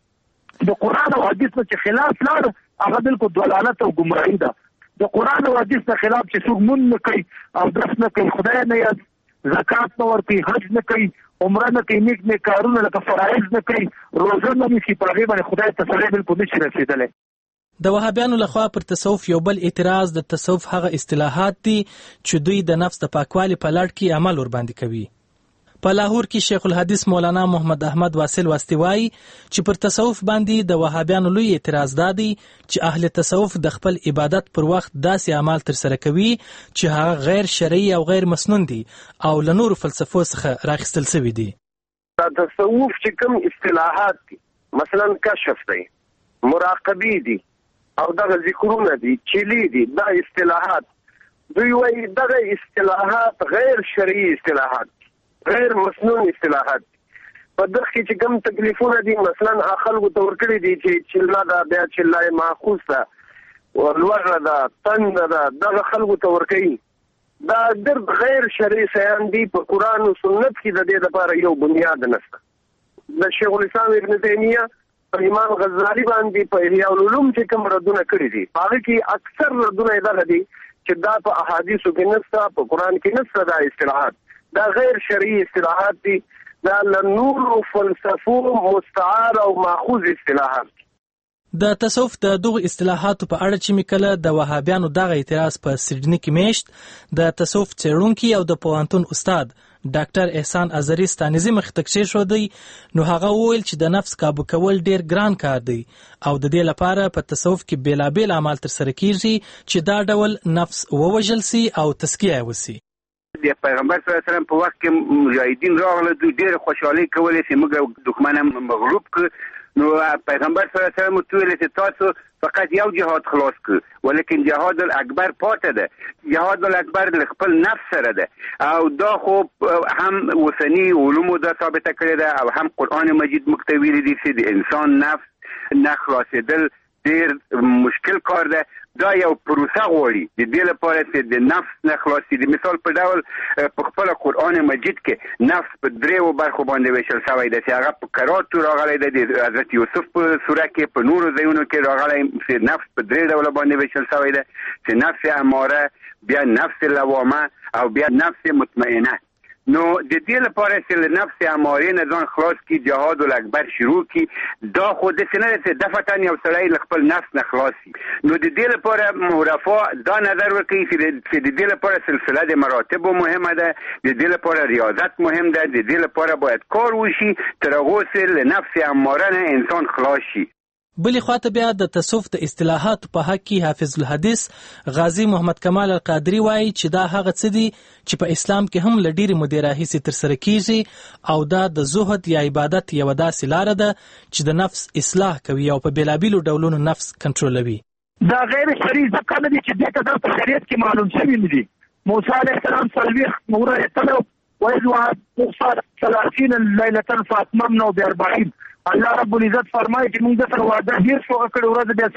د قرآن او حدیث نه چې خلاف لاړ هغه بالکل ضلالت او ګمراهي ده. د قرآن او حدیث نه خلاف چې څوک مونږ نه کوي او درس نه کوي، خدای نه یاد، زکات نه ورکوي، حج نه کوي، عمره نه کوي، نیک نیک کارونه لکه فرایض نه کوي، روزه نه نیسي، په هغې باندې خدای ته سړی بالکل نشي رسېدلی. د وهابیانو لخوا پر تصوف یو بل اعتراض د تصوف هغه اصطلاحات دي چې دوی د نفس د پاکوالي په لړ کې عمل ورباندې کوي. په لاهور کې شیخ الحدیث مولانا محمد احمد واصل واسطي وایي چې پر تصوف باندې د وهابیانو لوی اعتراض دا دی چې اهل تصوف د خپل عبادت پر وخت داسې اعمال ترسره کوي چې هغه غیر شرعي او غیر مسنون دي او له نورو فلسفو څخه راخیستل شوي دي. دا تصوف چې کوم اصطلاحات دي، مثلا کشف دی، مراقبي دي او دغه ذکرونه دي، چلی دي، دا اصطلاحات دوی وایي دغه اصطلاحات غیر شرعي اصطلاحات، غیر مسنون اصطلاحات. په دغه کې چې کوم تکلیفونه دي مثلا خلکو ته ورکړي دي چې چله ده، بیا چله ماخوذ ده، لوږه ده، تنده ده، دغه خلکو ته ورکوي. دا ډېر غیر شرعي شیان دي. په قرآن او سنت کې د دې لپاره یو بنیاد نشته. د شیخ الاسلام ابن تیمیه په امام غزالی باندې په احیاء العلوم چې کوم ردونه کړي دي هغه کې اکثر ردونه یې دغه دي چې دا په احادیثو کې نشته، په قرآن کې نشته. دا اصطلاحات دا غیر شرعي اصطلاحات دي، دا له نورو فلسفو مستعار او ماخوذ اصطلاحات. د تصوف د دغه اصطلاحاتو په اړه چې میکله د وهابیانو دغه اعتراض په سیډني کې میشت د تصوف څېړونکي او د پوهنتون استاد ډاکټر احسان ازری ستانیزي مخکې شو دی، نو هغه وویل چې د نفس کابو کول ډیر ګران کار دی او د دې لپاره په تصوف کې بیلابیل اعمال ترسره کیږي چې دا ډول نفس ووژل سي او تزکیه وسي. د پیغمبر صلی الله علیه وسلم په وخت کې مجاهدین راغله، دوی ډېر خوشحالي کولې چې موږ دښمن مغلوب کړ نو پیغمبر صلی الله علیه وسلم ویل چې تاسو فقط یو جهاد خلاص کړ ولیکن جهاد الاکبر پاتې ده. جهاد الاکبر خپل نفس سره ده او دا خو هم وسنی علومو دا ثابته کړی ده او هم قرآن مجید موږ ویلي دي چې د انسان نفس نه خلاصېدل ډېر مشکل کار ده. دا یو پروسه غواړي د دې لپاره چې د نفس نه خلاصي. د مثال په ډول په خپل قرآن مجید کې نفس په دریو برخو باندې ویشل شوی دی چې هغه په کراتو راغلی دی. د حضرت یوسف په سوره کې په نورو ځایونو کې راغلی چې نفس په درې ډوله باندې ویشل شوی دی چې نفس اماره، بیا نفس لوامه او بیا نفس مطمئنه. نو د دې لپاره چې له نفس اماره نه ځان خلاص کی جهاد الاکبر شروع کی. دا خود څنګه چې دفتن یو سړی له خپل نفس نه خلاصي. نو د دې لپاره معرفا دا نظر ورکوي چې د دې لپاره سلسله د مراتب مهمه ده، د دې لپاره ریاضت مهم ده، د دې لپاره باید کار وشي تر هغه چې له نفس اماره نه انسان خلاص شي. بلی خواته بیا د تصوف د اصطلاحات په حق کې حافظ الحدیث غازی محمد کمال القادری وایي چې دا هغه څه دي چې په اسلام کې هم له ډېرې مودې راهیسې ترسره کیږي او دا د زهد یا عبادت یوه داسې لاره ده چې د نفس اصلاح کوي او په بېلابېلو ډولونو نفس کنټرولوي. دا غیر شرعي ځکه نه دي چې دې ته دا په شریعت کې معلوم شوي نه دي. موسی علیه السلام 40 موره تلو وإذ وعدنا 30 ليلة فأتممنا ب40. الله رب العزت فرمایي چې موږ سره وعده ډیر شو کړو ورځ بیا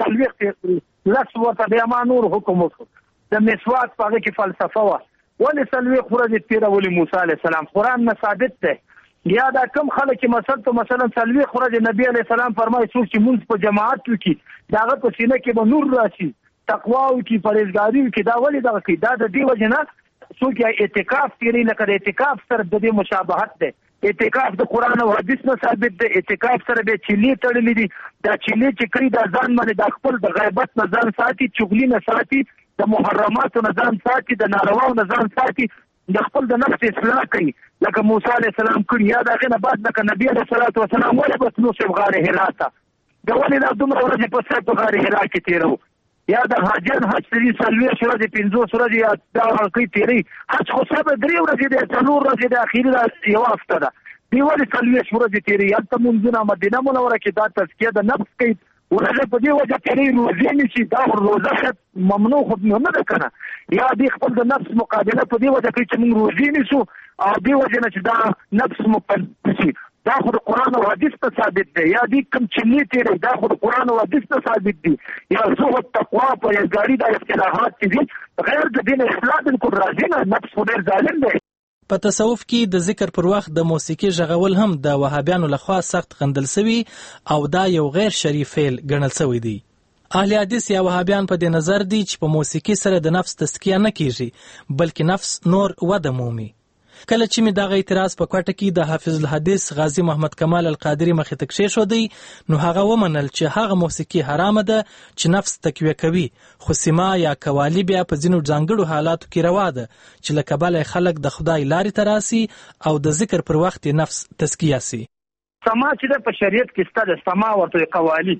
40 لس ورته بیا ما نور حکم وکړ. د مسواک په هغه کې فلسفه وه ولې 40 ورځې تېرولې موسی علیه السلام. قرآن نه ثابت دی. یا دا کم خلک چې مثلا 40 ورځې نبی علیه السلام فرمایي څوک چې مونځ په جماعت وکړي د هغه په سینه کې به نور راشي، تقوا وکړي، پرهیزګاري وکړي. دا ولې دغه کوي؟ دا د دې وجې نه څوک یې اعتکاف تېروي لکه د اعتکاف سره د دې مشابهت دی. اعتکاف د قرآن او حدیث نه ثابت دی. اعتکاف سره به چیلې تړلې دي. دا چیلې چې کوي دا ځان باندې د خپل د غیبت نه ځان ساتي، چغلي نه ساتي، د محرماتو نه ځان ساتي، د نارواو نه ځان ساتي، د خپل د نفس اصلاح کوي لکه موسی علیه السلام کړي. یا د هغې نه بعد لکه نبي علیه الصلاة وسلام ولې بس نو صرف غار حرا ته د ولې دا دومره ورځې په سر په غار حرا کې تېرو. یا د حاجیان حج تري 40 ورځې 50 ورځې یا دا کوي تېري. حج خو صبر 3 ورځې دی، 4 ورځې دی، اخري یوه هفته ده. دی ولې 40 ورځې تېري. هلته مونځونه مدینه منوره کې دا تزکیه د نفس کوي. ورځې په دې وجه تېري روزې نیسي. دا روزه ښه ممنوع خو نه ده که نه. یا دې خپل د نفس مقابله په دې وجه کوي چې موږ روزې نیسو او دې وجه نه چې دا نفس مقابله شي. دا خو د قرآن او حدیث ته ثابت دی. یا دې کوم چلې تېري دا خو د قرآن او حدیث ته ثابت دي. یا زهد، تقوا، پرهیزګاري دا اصطلاحات چې دي غیر د دین اصلاح بالکل راځي نه. نفس خو ډېر ظالم دی. په تصوف کې د ذکر پر وخت د موسیقي غږول هم د وهابیانو لخوا سخت غندل شوی او دا یو غیر شرعي فعل ګڼل شوی دی. اهل حدیث یا وهابیان په دې نظر دي چې په موسیقي سره د نفس تزکیه نه کیږي بلکې نفس نور وده مومي. کله چې می دغه اعتراض په کوټه کې د حافظ الحدیث غازی محمد کمال القادری مخې ته کېښودی نو هغه ومنل چې هغه موسیقي حرامه ده چې نفس تقویه کوي، خو سما یا قوالی بیا په ځینو ځانګړو حالاتو کې روا ده چې له کبله خلک د خدای لارې ته راسي او د ذکر پر وخت نفس تزکیه سي. سما چې د په شریعت کې ستاسو سما ورته قوالی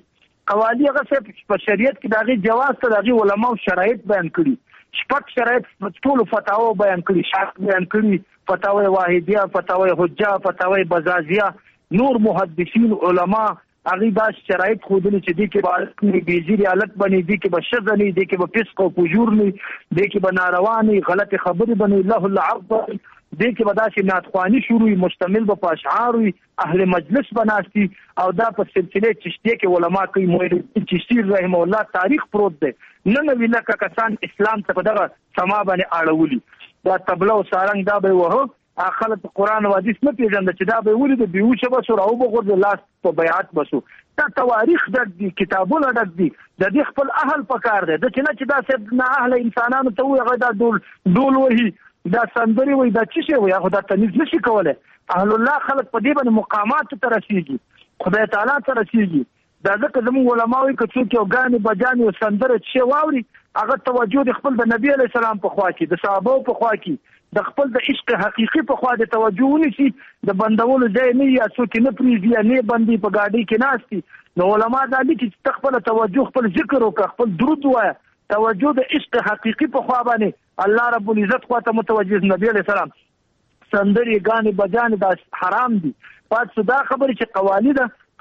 هغه څه په شریعت کې دغه جواز ته دغه علماء شرایط بیان کړي. شپږ شرایط ټول فتاوا بیان کړي، شرط بیان کړي، فتاوی واحدیه، فتاوی حجه، فتاوی بزازیه، نور محدثین علما هغه دا شرایط خودلی چې دي کې به بیزیری الک بنی، دي کې به شذنی، دي کې به فسق او فجور ني، دي کې به ناروانی غلط خبرې بنی، الله العرض دي کې به داسې ناتخوانی شروعي مشتمل به په اشعار وي، اهل مجلس بناستی او دا په سلسله چشتیه کې علما کوي. مولوی چشتی رحمه الله تاریخ پروت دی. نن ویلکه کسان اسلام ته په دغه سما باندې اړولي. دا تبله او سارنګ دا به وه خلک قرآن او حدیث نه پیژنده چې دا به ولید بیوشه بسو راو بغور لاس په بیعت بسو. دا تواریخ ډک دي، کتابونه ډک دي. د دې خپل اهل پکار دی د چې نه چې دا صرف نه اهل انسانانو ته وي هغه دا ډول وهي، دا سندري وي، دا څه شی وي، هغه دا تمیز نشي کولی. اهل الله خلک په دې باندې مقامات ته رسیږي، خدای تعالی ته رسیږي. دا ځکه زموږ علما وایي که څوک یو ګانې بجانې او سندره څه شی واوري هغه توجه د خپل د نبي علیه السلام په خوا کې، د صحابو په خوا کې، د خپل د عشق حقیقي په خوا د توجه ونیسي، د بندولو ځای نه یا څوک نه پرېږدي یا نه بندي په ګاډۍ کې ناستي. نو علما دا دي چې ته خپله توجه خپل ذکر وکړه، خپل درود ووایه، توجه د عشق حقیقي په خوا باندې الله رب العزت خوا ته متوجه. نبی علیه السلام سندرې ګانې بجانې دا حرام دي. پات دا خبرې چې قوالی ده،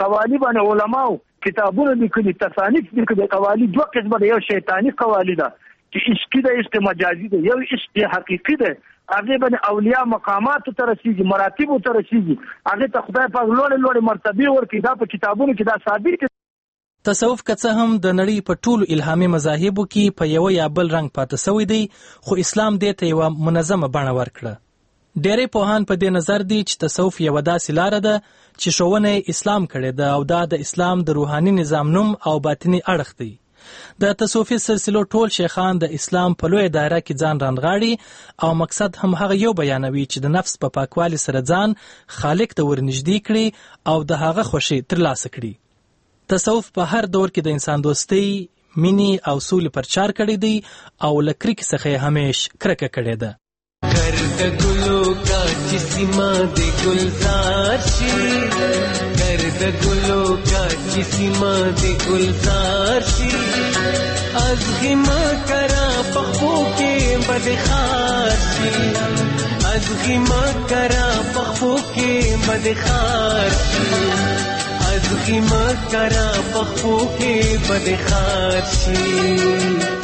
قوالی باندې علماو کتابونه لیکلي تصانیف لیکلي قوالی دوه قسمه یو شیطانی قوالی ده چې عشقي ده عشق مجازي ده یو عشق حقيقي ده هغه باندې اولیاء مقامات ته رسیږي مراتب ته رسیږي هغه ته خدای پاک لوړ مرتبه ورکړي دا په کتابونو کې دا ثابت. تصوف که څه هم د نړۍ په ټولو الهامي مذاهبو کې په یو یا بل رنګ پاتې شوی دی خو اسلام دې ته یو منظمه بڼه ورکړه. ډېری پوهان په دې نظر دي چې تصوف یو داسې لاره ده چې ښوونه اسلام کړې ده او دا د اسلام د روحاني نظام نوم او باطني اړخ دی. د تصوفي سلسلو ټول شیخان د اسلام په لوی دایره کې ځان رانغاړي او مقصد هم هغه یو بیانوي چې د نفس په پاکوالي سره ځان خالق ته ورنږدې کړي او د هغه خوښي ترلاسه کړي. تصوف په هر دور کې د انسان دوستۍ، مینې او سولې پرچار کړی دی او له کرکې څخه همیش کرکه کړې ده. کرد گلو کا چسیما دے گلزار شی کرد گلو کا چسیما دے گلزار شی از غما کرا پخو کے بدخار شی از غما کرا پخو کے بدخار شی از غما کرا پخو کے بدخار شی